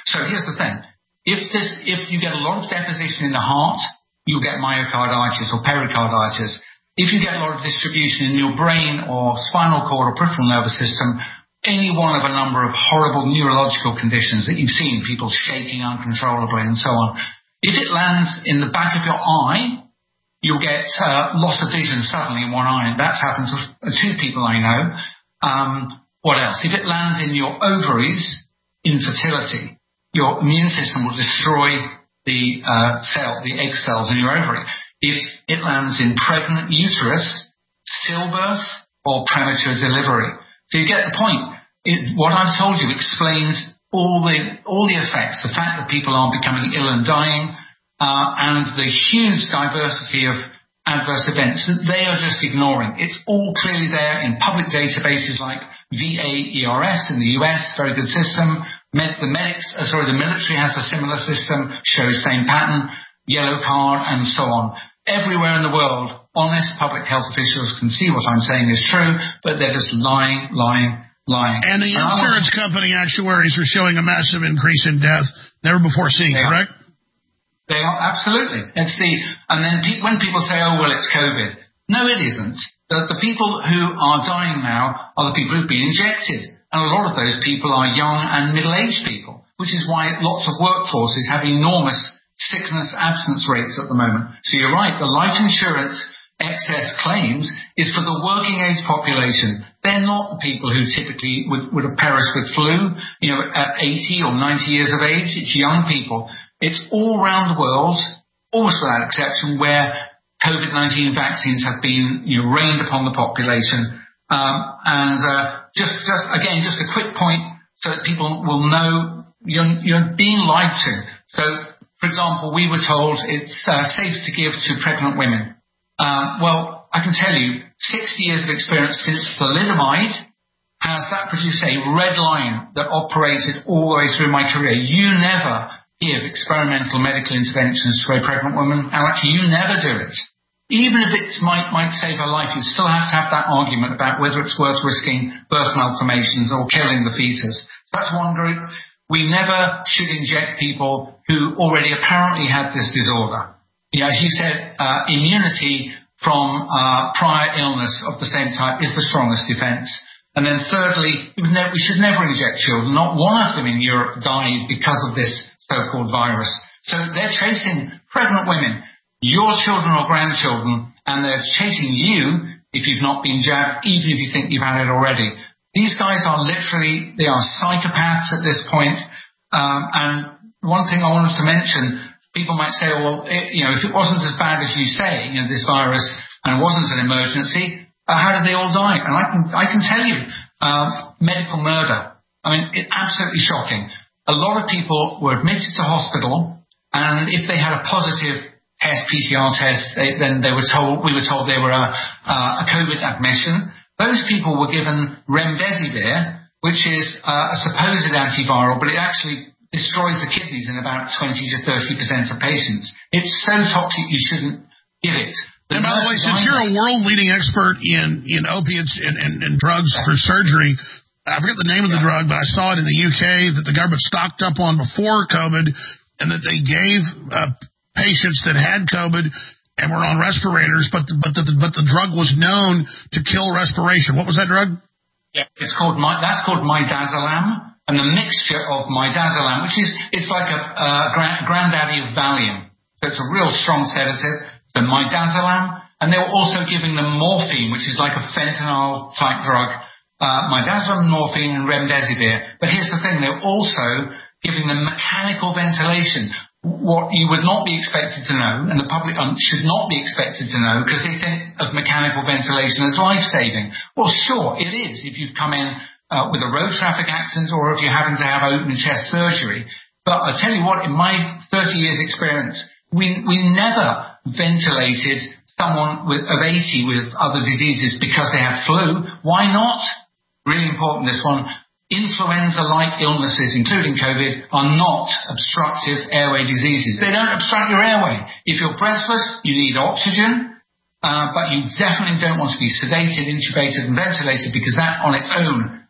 Speaker 19: So here's the thing. If this, if you get a lot of deposition in the heart, you'll get myocarditis or pericarditis. If you get a lot of distribution in your brain or spinal cord or peripheral nervous system, any one of a number of horrible neurological conditions that you've seen, people shaking uncontrollably and so on. If it lands in the back of your eye, you'll get uh, loss of vision suddenly in one eye. That's happened to two people I know. Um, what else? If it lands in your ovaries, infertility. Your immune system will destroy the uh, cell, the egg cells in your ovary. If it lands in pregnant uterus, stillbirth, or premature delivery. So you get the point. It, what I've told you explains all the all the effects, the fact that people are becoming ill and dying, uh, and the huge diversity of adverse events that they are just ignoring. It's all clearly there in public databases like V A E R S in the U S, very good system. Med, the medics, uh, sorry, the military has a similar system, shows same pattern, yellow card, and so on. Everywhere in the world, honest public health officials can see what I'm saying is true, but they're just lying, lying, lying.
Speaker 16: And the insurance company actuaries are showing a massive increase in death, never before seen, correct?
Speaker 19: They are, absolutely. It's the, and then pe- when people say, oh, well, it's COVID. No, it isn't. The, the people who are dying now are the people who've been injected. And a lot of those people are young and middle-aged people, which is why lots of workforces have enormous sickness absence rates at the moment. So you're right, the life insurance excess claims is for the working age population. They're not the people who typically would, would have perished with flu, you know, at eighty or ninety years of age. It's young people. It's all around the world, almost without exception, where COVID nineteen vaccines have been, you know, rained upon the population. Um, and uh, just, just again, just a quick point so that people will know you're, you're being lied to. So, for example, we were told it's uh, safe to give to pregnant women. Uh, well, I can tell you, sixty years of experience since thalidomide has that produced a red line that operated all the way through my career. You never give experimental medical interventions to a pregnant woman, and actually you never do it. Even if it might, might save her life, you still have to have that argument about whether it's worth risking birth malformations or killing the fetus. That's one group. We never should inject people who already apparently had this disorder. You know, as you said, uh, immunity from uh, prior illness of the same type is the strongest defense. And then thirdly, we, never, we should never inject children. Not one of them in Europe died because of this so-called virus. So they're chasing pregnant women, your children or grandchildren, and they're chasing you if you've not been jabbed, even if you think you've had it already. These guys are literally, they are psychopaths at this point. Um, and one thing I wanted to mention, people might say, well, it, you know, if it wasn't as bad as you say, you know, this virus, and it wasn't an emergency, uh, how did they all die? And I can, I can tell you, uh, medical murder. I mean, it's absolutely shocking. A lot of people were admitted to hospital, and if they had a positive test, P C R test, they, then they were told, we were told they were a, uh, a COVID admission. Those people were given remdesivir, which is uh, a supposed antiviral, but it actually destroys the kidneys in about twenty to thirty percent of patients. It's so toxic you shouldn't give it.
Speaker 16: The and by the way, since you're a world-leading expert in, in opiates and, and, and drugs for surgery, I forget the name of the drug, but I saw it in the U K that the government stocked up on before COVID, and that they gave uh, patients that had COVID and were on respirators, but the, but the, but the drug was known to kill respiration. What was that drug?
Speaker 19: Yeah, it's called that's called midazolam, and the mixture of midazolam, which is it's like a uh, grand, granddaddy of Valium, so it's a real strong sedative. The midazolam, and they were also giving them morphine, which is like a fentanyl type drug. Uh, midazolam, morphine, and remdesivir. But here's the thing: they were also giving them mechanical ventilation. What you would not be expected to know, and the public should not be expected to know, because they think of mechanical ventilation as life-saving. Well, sure, it is if you've come in uh, with a road traffic accident or if you're having to have open chest surgery. But I tell you what, in my thirty years experience, we we never ventilated someone with, of eighty with other diseases because they had flu. Why not? Really important, this one. Influenza-like illnesses, including COVID, are not obstructive airway diseases. They don't obstruct your airway. If you're breathless, you need oxygen, uh, but you definitely don't want to be sedated, intubated, and ventilated, because that on its own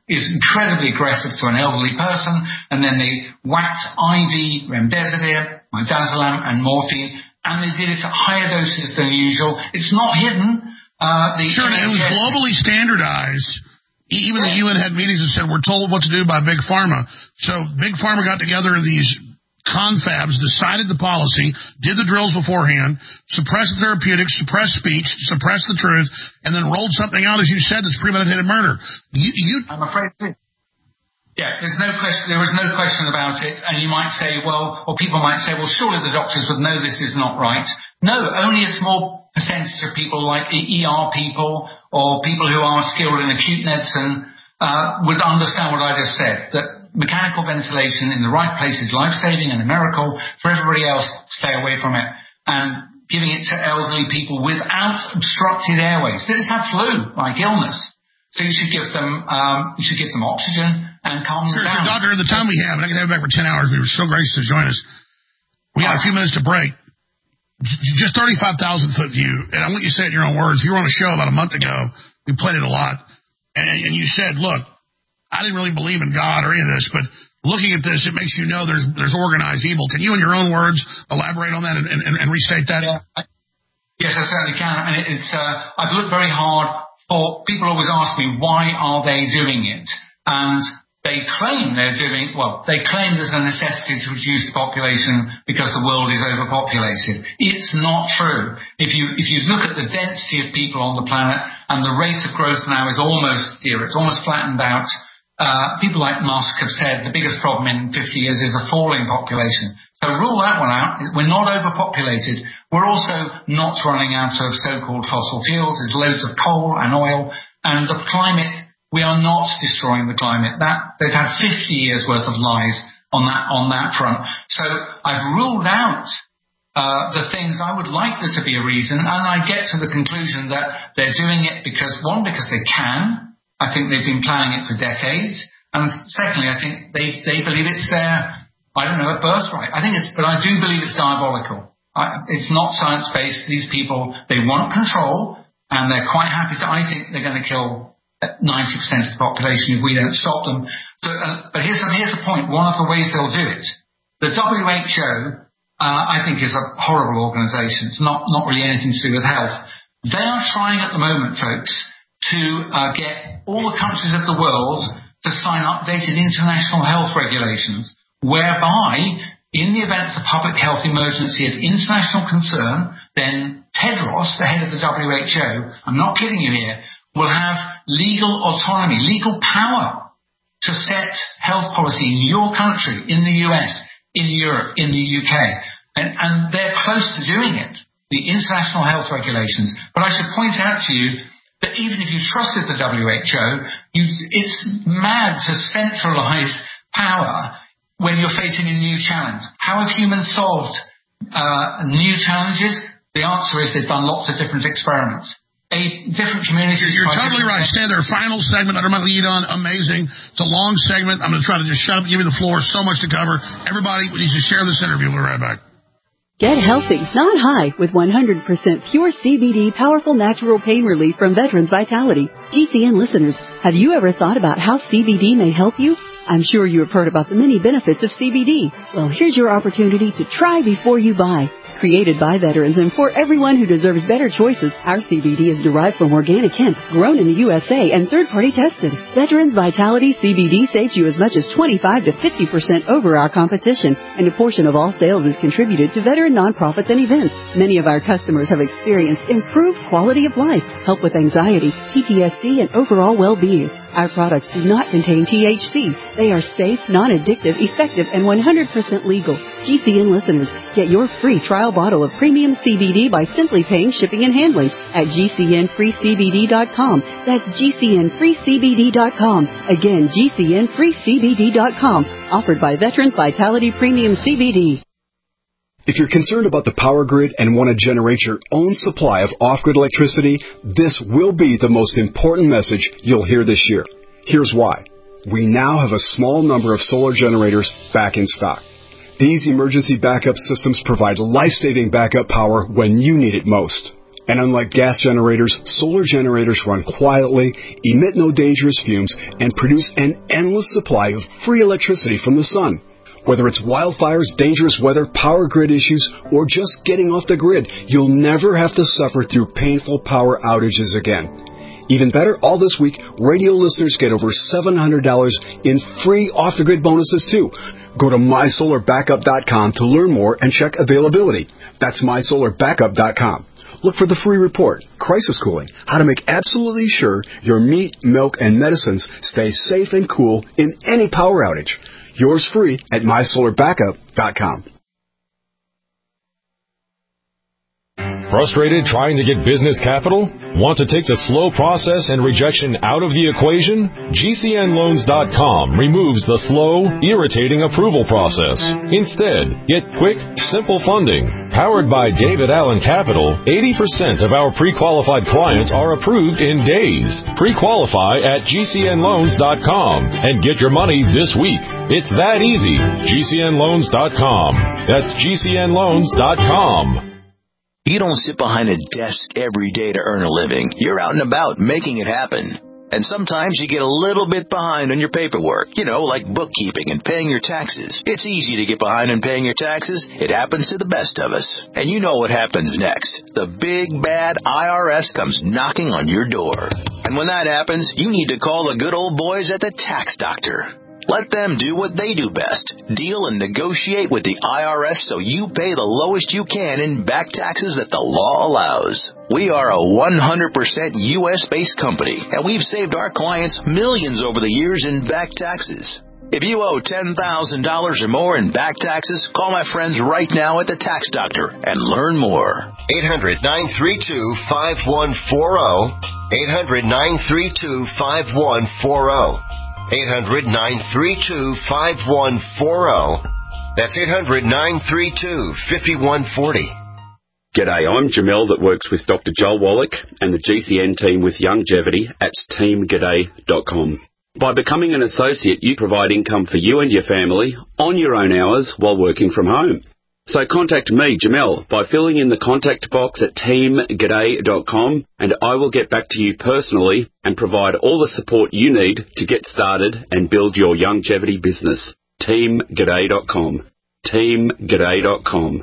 Speaker 19: is incredibly aggressive to an elderly person, and then they whacked I V, remdesivir, midazolam, and morphine, and they did it at higher doses than usual. It's not hidden. Uh, the
Speaker 16: sure, it was globally standardized. Even the U N had meetings and said, we're told what to do by Big Pharma. So Big Pharma got together these confabs, decided the policy, did the drills beforehand, suppressed the therapeutics, suppressed speech, suppressed the truth, and then rolled something out, as you said, that's premeditated murder. You, you...
Speaker 19: I'm afraid too. Yeah, there's no question. There was no question about it. And you might say, well, or people might say, well, surely the doctors would know this is not right. No, only a small percentage of people, like E R people or people who are skilled in acute medicine, uh, would understand what I just said. That mechanical ventilation in the right place is life-saving and a miracle. For everybody else, stay away from it. And giving it to elderly people without obstructed airways. They just have flu, like illness. So you should give them, um, you should give them oxygen and calm
Speaker 16: sure,
Speaker 19: them down.
Speaker 16: Sure, Doctor, the time we have, and I can have you back for ten hours. We were so gracious to join us. We got a few minutes to break. Just thirty-five thousand foot view, and I want you to say it in your own words. You were on a show about a month ago. We played it a lot. And, and you said, look, I didn't really believe in God or any of this, but looking at this, it makes you know there's there's organized evil. Can you, in your own words, elaborate on that and, and, and restate that?
Speaker 19: Yeah. Yes, I certainly can. And it's uh, I've looked very hard for people always ask me, why are they doing it? And they claim they're doing, well, they claim there's a necessity to reduce the population because the world is overpopulated. It's not true. If you if you look at the density of people on the planet, and the rate of growth now is almost here, it's almost flattened out. Uh, people like Musk have said the biggest problem in fifty years is a falling population. So rule that one out. We're not overpopulated. We're also not running out of so-called fossil fuels. There's loads of coal and oil. And the climate, we are not destroying the climate. That they've had fifty years worth of lies on that on that front. So I've ruled out uh, the things I would like there to be a reason, and I get to the conclusion that they're doing it because, one, because they can. I think they've been planning it for decades. And secondly, I think they, they believe it's their, I don't know, a birthright. I think it's, but I do believe it's diabolical. I, it's not science-based. These people, they want control, and they're quite happy to, I think they're going to kill ninety percent of the population if we don't stop them. So, uh, but here's, here's the point. One of the ways they'll do it. The W H O, uh, I think, is a horrible organization. It's not, not really anything to do with health. They are trying at the moment, folks, to uh, get all the countries of the world to sign updated international health regulations, whereby, in the event of public health emergency of international concern, then Tedros, the head of the W H O, I'm not kidding you here, will have legal autonomy, legal power to set health policy in your country, in the U S, in Europe, in the U K. And, and they're close to doing it, the international health regulations. But I should point out to you that even if you trusted the W H O, you, it's mad to centralize power when you're facing a new challenge. How have humans solved uh, new challenges? The answer is they've done lots of different experiments. A different communities.
Speaker 16: You're totally right. Stand there. Final segment under my lead on. Amazing. It's a long segment. I'm going to try to just shut up and give you the floor. So much to cover. Everybody, we need to share this interview. We'll be right back.
Speaker 3: Get healthy, not high, with one hundred percent pure C B D powerful natural pain relief from Veterans Vitality. G C N listeners, have you ever thought about how C B D may help you? I'm sure you have heard about the many benefits of C B D. Well, here's your opportunity to try before you buy. Created by veterans and for everyone who deserves better choices, our C B D is derived from organic hemp, grown in the U S A and third-party tested. Veterans Vitality C B D saves you as much as twenty-five to fifty percent over our competition, and a portion of all sales is contributed to veteran nonprofits and events. Many of our customers have experienced improved quality of life, help with anxiety, P T S D, and overall well-being. Our products do not contain T H C. They are safe, non-addictive, effective, and one hundred percent legal. G C N listeners, get your free trial bottle of premium C B D by simply paying shipping and handling at G C N free C B D dot com. That's G C N free C B D dot com. Again, G C N free C B D dot com. Offered by Veterans Vitality Premium C B D.
Speaker 10: If you're concerned about the power grid and want to generate your own supply of off-grid electricity, this will be the most important message you'll hear this year. Here's why. We now have a small number of solar generators back in stock. These emergency backup systems provide life-saving backup power when you need it most. And unlike gas generators, solar generators run quietly, emit no dangerous fumes, and produce an endless supply of free electricity from the sun. Whether it's wildfires, dangerous weather, power grid issues, or just getting off the grid, you'll never have to suffer through painful power outages again. Even better, all this week, radio listeners get over seven hundred dollars in free off-the-grid bonuses, too. Go to my solar backup dot com to learn more and check availability. That's my solar backup dot com. Look for the free report, Crisis Cooling, how to make absolutely sure your meat, milk, and medicines stay safe and cool in any power outage. Yours free at my solar backup dot com.
Speaker 11: Frustrated trying to get business capital? Want to take the slow process and rejection out of the equation? G C N loans dot com removes the slow, irritating approval process. Instead, get quick, simple funding. Powered by David Allen Capital, eighty percent of our pre-qualified clients are approved in days. Pre-qualify at G C N loans dot com and get your money this week. It's that easy. G C N loans dot com. That's G C N loans dot com.
Speaker 6: You don't sit behind a desk every day to earn a living. You're out and about making it happen. And sometimes you get a little bit behind on your paperwork, you know, like bookkeeping and paying your taxes. It's easy to get behind on paying your taxes. It happens to the best of us. And you know what happens next. The big, bad I R S comes knocking on your door. And when that happens, you need to call the good old boys at the Tax Doctor. Let them do what they do best. Deal and negotiate with the I R S so you pay the lowest you can in back taxes that the law allows. We are a one hundred percent U S-based company, and we've saved our clients millions over the years in back taxes. If you owe ten thousand dollars or more in back taxes, call my friends right now at the Tax Doctor and learn more.
Speaker 7: eight hundred, nine three two, five one four zero. eight hundred, nine three two, five one four zero. eight hundred, nine three two, five one four zero. That's eight hundred, nine three two, five one four zero.
Speaker 12: G'day, I'm Jamel that works with Doctor Joel Wallach and the G C N team with Longevity at team g'day dot com. By becoming an associate, you provide income for you and your family on your own hours while working from home. So contact me, Jamel, by filling in the contact box at team g'day dot com, and I will get back to you personally and provide all the support you need to get started and build your longevity business. team g'day dot com. team g'day dot com.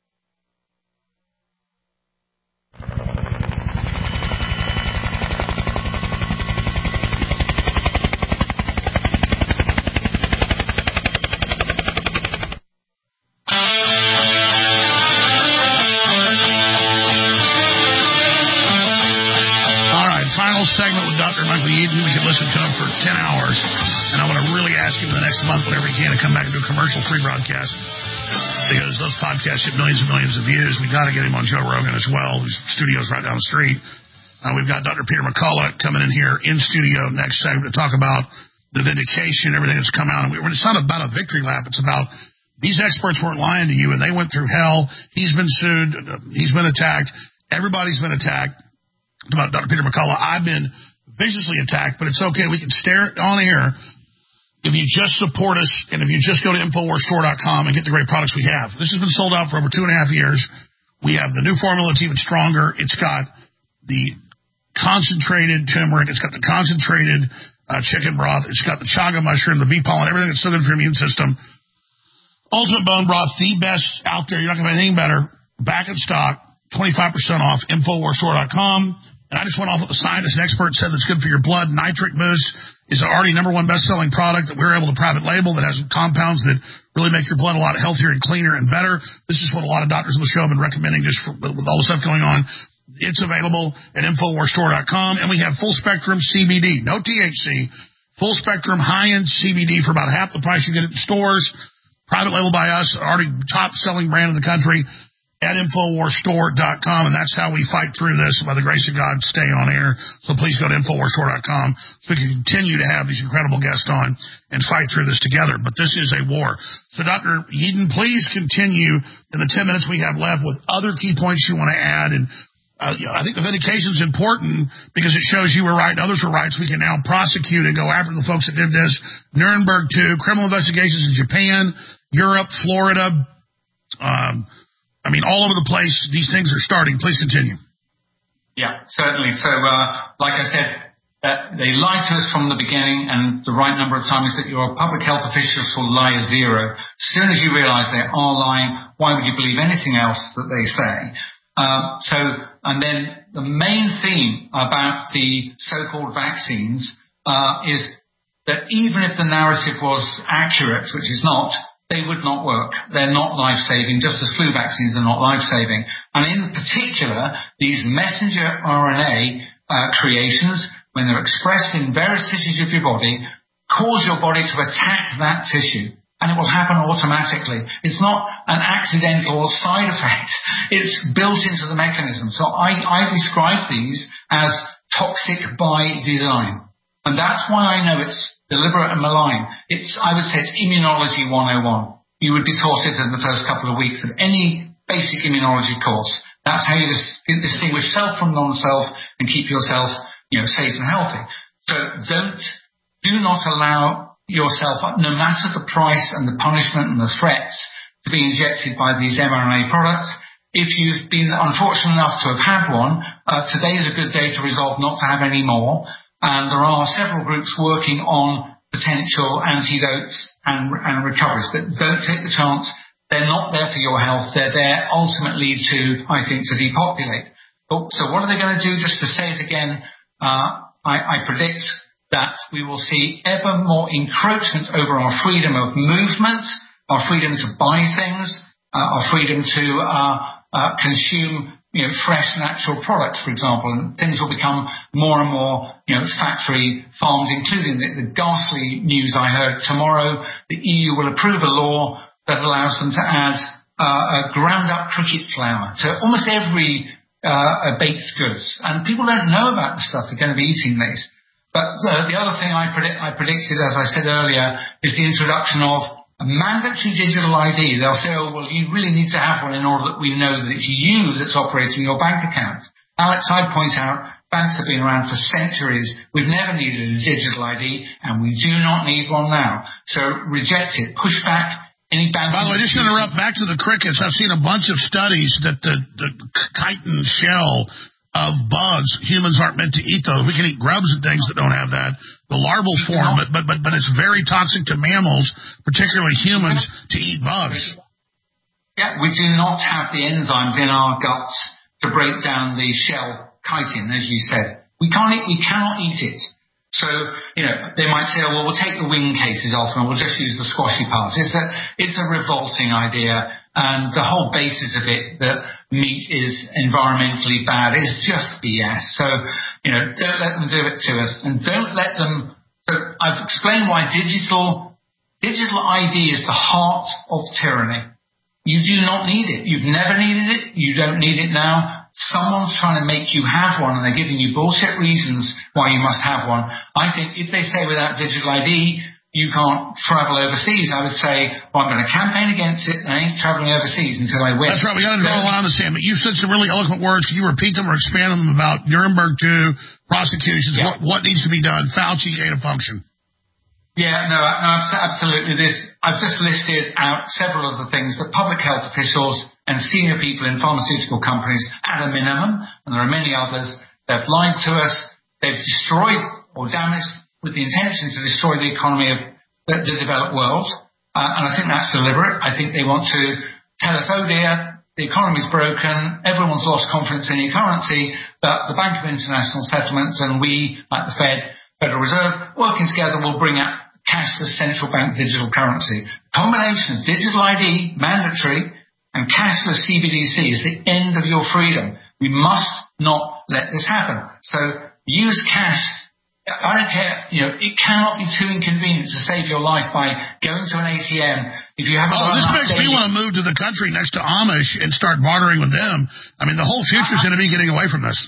Speaker 16: Segment with Doctor Michael Yeadon. We could listen to him for ten hours, and I want to really ask him the next month, whenever he can, to come back and do a commercial-free broadcast, because those podcasts get millions and millions of views. We've got to get him on Joe Rogan as well, whose studio's right down the street. Uh, we've got Doctor Peter McCullough coming in here in studio next segment to talk about the vindication, everything that's come out. And we, it's not about a victory lap. It's about these experts weren't lying to you, and they went through hell. He's been sued. He's been attacked. Everybody's been attacked. About Doctor Peter McCullough, I've been viciously attacked, but it's okay. We can stare on air if you just support us and if you just go to infowars store dot com and get the great products we have. This has been sold out for over two and a half years. We have the new formula. It's even stronger. It's got the concentrated turmeric. It's got the concentrated uh, chicken broth. It's got the chaga mushroom, the bee pollen, everything that's so good for your immune system. Ultimate Bone Broth, the best out there. You're not going to find anything better. Back in stock, twenty-five percent off, infowars store dot com. And I just went off what the scientists and experts said that's good for your blood. Nitric Boost is an already number one best-selling product that we're able to private label that has compounds that really make your blood a lot healthier and cleaner and better. This is what a lot of doctors on the show have been recommending just for, with all the stuff going on. It's available at infowars store dot com. And we have full-spectrum C B D, no T H C, full-spectrum high-end C B D for about half the price you get at the stores. Private label by us, already top-selling brand in the country. At infowars store dot com, and that's how we fight through this. By the grace of God, stay on air. So please go to infowars store dot com so we can continue to have these incredible guests on and fight through this together. But this is a war. So Doctor Yeadon, please continue in the ten minutes we have left with other key points you want to add. And uh, you know, I think the vindication is important because it shows you were right and others were right, so we can now prosecute and go after the folks that did this. Nuremberg two, criminal investigations in Japan, Europe, Florida, um, I mean, all over the place, these things are starting. Please continue.
Speaker 19: Yeah, certainly. So, uh, like I said, uh, they lie to us from the beginning, and the right number of times that your public health officials will lie is zero. As soon as you realize they are lying, why would you believe anything else that they say? Uh, so, and then the main theme about the so-called vaccines uh, is that even if the narrative was accurate, which is not, they would not work. They're not life-saving, just as flu vaccines are not life-saving. And in particular, these messenger R N A uh, creations, when they're expressed in various tissues of your body, cause your body to attack that tissue. And it will happen automatically. It's not an accidental side effect. It's built into the mechanism. So I, I describe these as toxic by design. And that's why I know it's deliberate and malign. It's, I would say it's immunology one oh one. You would be taught it in the first couple of weeks of any basic immunology course. That's how you dis- distinguish self from non-self and keep yourself, you know, safe and healthy. So don't, do not allow yourself, no matter the price and the punishment and the threats, to be injected by these mRNA products. If you've been unfortunate enough to have had one, uh, today's a good day to resolve not to have any more. And there are several groups working on potential antidotes and, and recoveries. But don't take the chance. They're not there for your health. They're there ultimately to, I think, to depopulate. But, so what are they going to do? Just to say it again, uh, I, I predict that we will see ever more encroachment over our freedom of movement, our freedom to buy things, uh, our freedom to uh, uh, consume, you know, fresh natural products, for example, and things will become more and more, you know, factory farms, including the, the ghastly news I heard tomorrow. The E U will approve a law that allows them to add uh, a ground-up cricket flour to almost every uh, baked goods, and people don't know about the stuff they're going to be eating these. But uh, the other thing I, predict, I predicted, as I said earlier, is the introduction of a mandatory digital I D. They'll say, oh, well, you really need to have one in order that we know that it's you that's operating your bank account. Alex, I'd point out, banks have been around for centuries. We've never needed a digital I D, and we do not need one now. So reject it. Push back any bank.
Speaker 16: By the way, just to interrupt, back to the crickets. I've seen a bunch of studies that the, the chitin shell of bugs, humans aren't meant to eat those. We can eat grubs and things that don't have that, the larval form, but, but but but it's very toxic to mammals, particularly humans, to eat bugs.
Speaker 19: Yeah, we do not have the enzymes in our guts to break down the shell chitin, as you said. We can't eat, we cannot eat it. So, you know, they might say, oh, well, we'll take the wing cases off and we'll just use the squashy parts. It's a, it's a revolting idea, and the whole basis of it, that meat is environmentally bad, is just B S. So, you know, don't let them do it to us, and don't let them. So I've explained why digital, digital I D is the heart of tyranny. You do not need it. You've never needed it. You don't need it now. Someone's trying to make you have one, and they're giving you bullshit reasons why you must have one. I think if they say without digital I D, you can't travel overseas, I would say, well, I'm going to campaign against it, and I ain't traveling overseas until I win.
Speaker 16: That's right. We got to draw a line on the sand. But you've said some really eloquent words. Can you repeat them or expand them about Nuremberg two, prosecutions, yeah. what, what needs to be done, Fauci, gain of function?
Speaker 19: Yeah, no, no, absolutely. This, I've just listed out several of the things that public health officials and senior people in pharmaceutical companies, at a minimum, and there are many others, they've lied to us, they've destroyed or damaged with the intention to destroy the economy of the, the developed world, uh, and I think that's deliberate. I think they want to tell us, oh dear, the economy's broken, everyone's lost confidence in the currency, but the Bank of International Settlements and we, like the Fed, Federal Reserve, working together will bring out cashless central bank digital currency. Combination of digital I D, mandatory, and cashless C B D C is the end of your freedom. We must not let this happen. So use cash. I don't care, you know, it cannot be too inconvenient to save your life by going to an A T M. If you haven't
Speaker 16: oh, this makes me want to move to the country next to Amish and start bartering with them. I mean, the whole future is going to be getting away from this.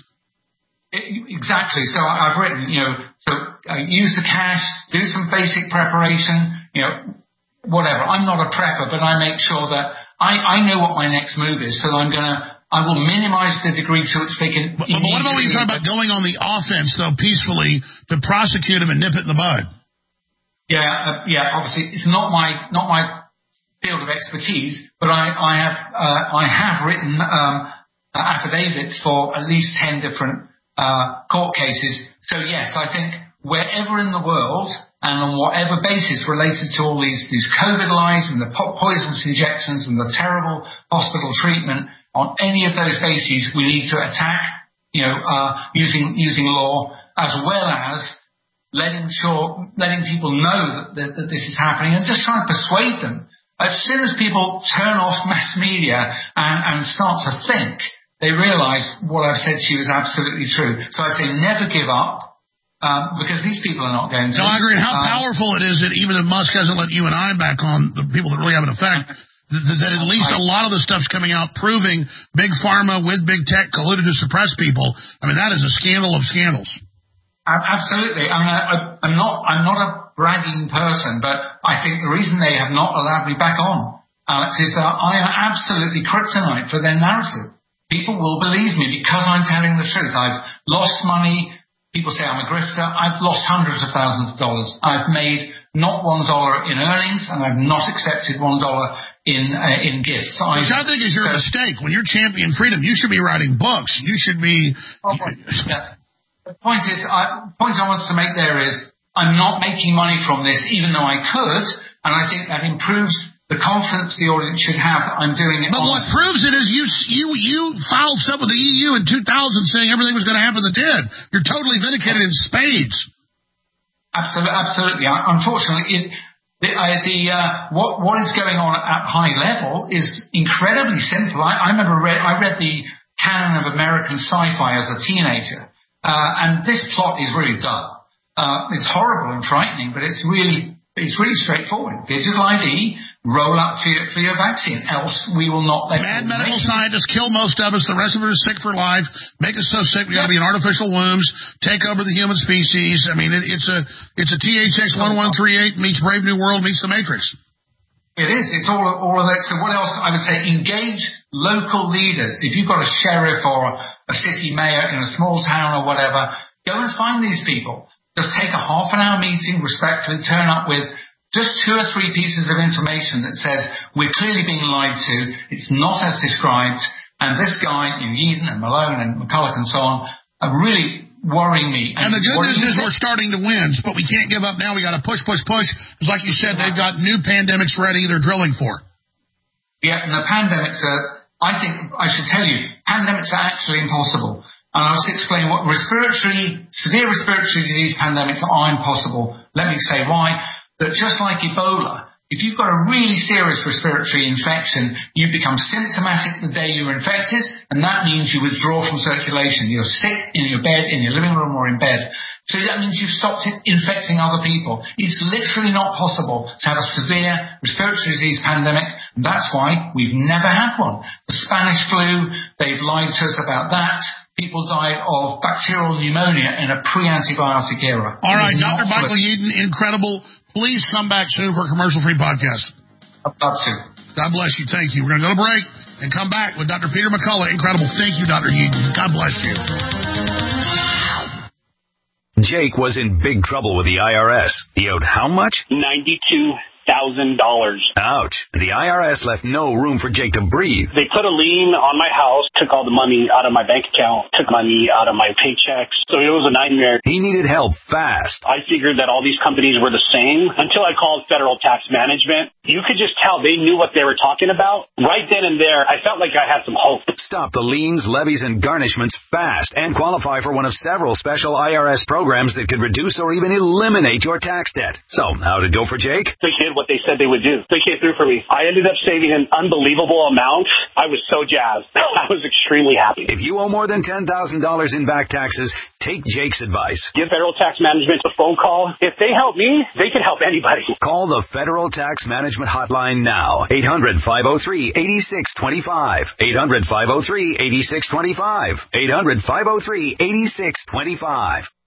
Speaker 19: Exactly. So I've written, you know, so uh, use the cash, do some basic preparation, you know, whatever. I'm not a prepper, but I make sure that I, I know what my next move is, so I'm going to, I will minimize the degree to which they can.
Speaker 16: But, but what about when you talk about going on the offense, though, peacefully to prosecute them and nip it in the bud?
Speaker 19: Yeah, uh, yeah. Obviously, it's not my not my field of expertise, but I, I have uh, I have written um, uh, affidavits for at least ten different uh, court cases. So yes, I think wherever in the world and on whatever basis related to all these, these COVID lies and the po- poisonous injections and the terrible hospital treatment, on any of those bases we need to attack, you know, uh, using, using law, as well as letting sure, letting people know that, that, that this is happening and just trying to persuade them. As soon as people turn off mass media and, and start to think, they realize what I've said to you is absolutely true. So I say never give up. Um, because these people are not going to.
Speaker 16: No, I agree. How
Speaker 19: um,
Speaker 16: powerful it is that even if Musk hasn't let you and I back on, the people that really have an effect, that, that at least a lot of the stuff's coming out proving Big Pharma with Big Tech colluded to suppress people. I mean, that is a scandal of scandals.
Speaker 19: Absolutely. I mean, I, I'm not, I'm not a bragging person, but I think the reason they have not allowed me back on, Alex, is that I am absolutely kryptonite for their narrative. People will believe me because I'm telling the truth. I've lost money. People say I'm a grifter. I've lost hundreds of thousands of dollars. I've made not one dollar in earnings, and I've not accepted one dollar in uh, in gifts.
Speaker 16: Which I think is your so, mistake. When you're championing freedom, you should be writing books. You should be.
Speaker 19: Oh, yeah. The point is, I, the point I want to make there is, I'm not making money from this, even though I could, and I think that improves the confidence the audience should have that I'm doing it.
Speaker 16: But honestly. What proves it is you you you filed stuff with the E U in two thousand saying everything was going to happen that did. You're totally vindicated in spades.
Speaker 19: Absolutely, absolutely. Unfortunately, it, the, uh, the uh, what what is going on at high level is incredibly simple. I, I remember read, I read the canon of American sci-fi as a teenager, uh, and this plot is really dull. Uh, it's horrible and frightening, but it's really it's really straightforward. Digital I D. Roll up for your, for your vaccine, else we will not let
Speaker 16: Mad medical scientists kill most of us. The rest of us are sick for life. Make us so sick we got to be in artificial wombs. Take over the human species. I mean, it, it's a it's a T H X one one three eight meets Brave New World meets The Matrix.
Speaker 19: It is. It's all all of that. So what else? I would say engage local leaders. If you've got a sheriff or a city mayor in a small town or whatever, go and find these people. Just take a half an hour meeting, respectfully turn up with just two or three pieces of information that says we're clearly being lied to, it's not as described, and this guy, you know, Eden and Malone and McCulloch and so on, are really worrying me.
Speaker 16: And, and the good news is we're starting to win, but we can't give up now. We got to push, push, push. Because like you said, they've got new pandemics ready they're drilling for.
Speaker 19: Yeah, and the pandemics are, I think, I should tell you, pandemics are actually impossible. And I'll just explain what respiratory, severe respiratory disease pandemics are impossible. Let me say why. That just like Ebola, if you've got a really serious respiratory infection, you become symptomatic the day you're infected, and that means you withdraw from circulation. You're sick in your bed, in your living room or in bed. So that means you've stopped infecting other people. It's literally not possible to have a severe respiratory disease pandemic, and that's why we've never had one. The Spanish flu, they've lied to us about that. People died of bacterial pneumonia in a pre-antibiotic era.
Speaker 16: All right, Doctor Michael Yeadon, incredible. Please come back soon for a commercial-free podcast.
Speaker 19: I'd love to.
Speaker 16: God bless you. Thank you. We're going to go to break and come back with Doctor Peter McCullough. Incredible. Thank you, Doctor Yeadon. God bless you.
Speaker 2: Jake was in big trouble with the I R S. He owed how much?
Speaker 4: ninety-two thousand dollars.
Speaker 2: Ouch. The I R S left no room for Jake to breathe.
Speaker 4: They put a lien on my house, took all the money out of my bank account, took money out of my paychecks. So it was a nightmare.
Speaker 2: He needed help fast.
Speaker 4: I figured that all these companies were the same until I called Federal Tax Management. You could just tell they knew what they were talking about. Right then and there, I felt like I had some hope.
Speaker 2: Stop the liens, levies, and garnishments fast and qualify for one of several special I R S programs that could reduce or even eliminate your tax debt. So, how'd it go for Jake?
Speaker 4: They did what they said they would do. They came through for me. I ended up saving an unbelievable amount. I was so jazzed. I was extremely happy.
Speaker 2: If you owe more than ten thousand dollars in back taxes, take Jake's advice.
Speaker 4: Give Federal Tax Management a phone call. If they help me, they can help anybody.
Speaker 2: Call the Federal Tax Management Hotline now. eight hundred, five oh three, eight six two five. eight hundred, five oh three, eight six two five. eight hundred, five oh three, eight six two five.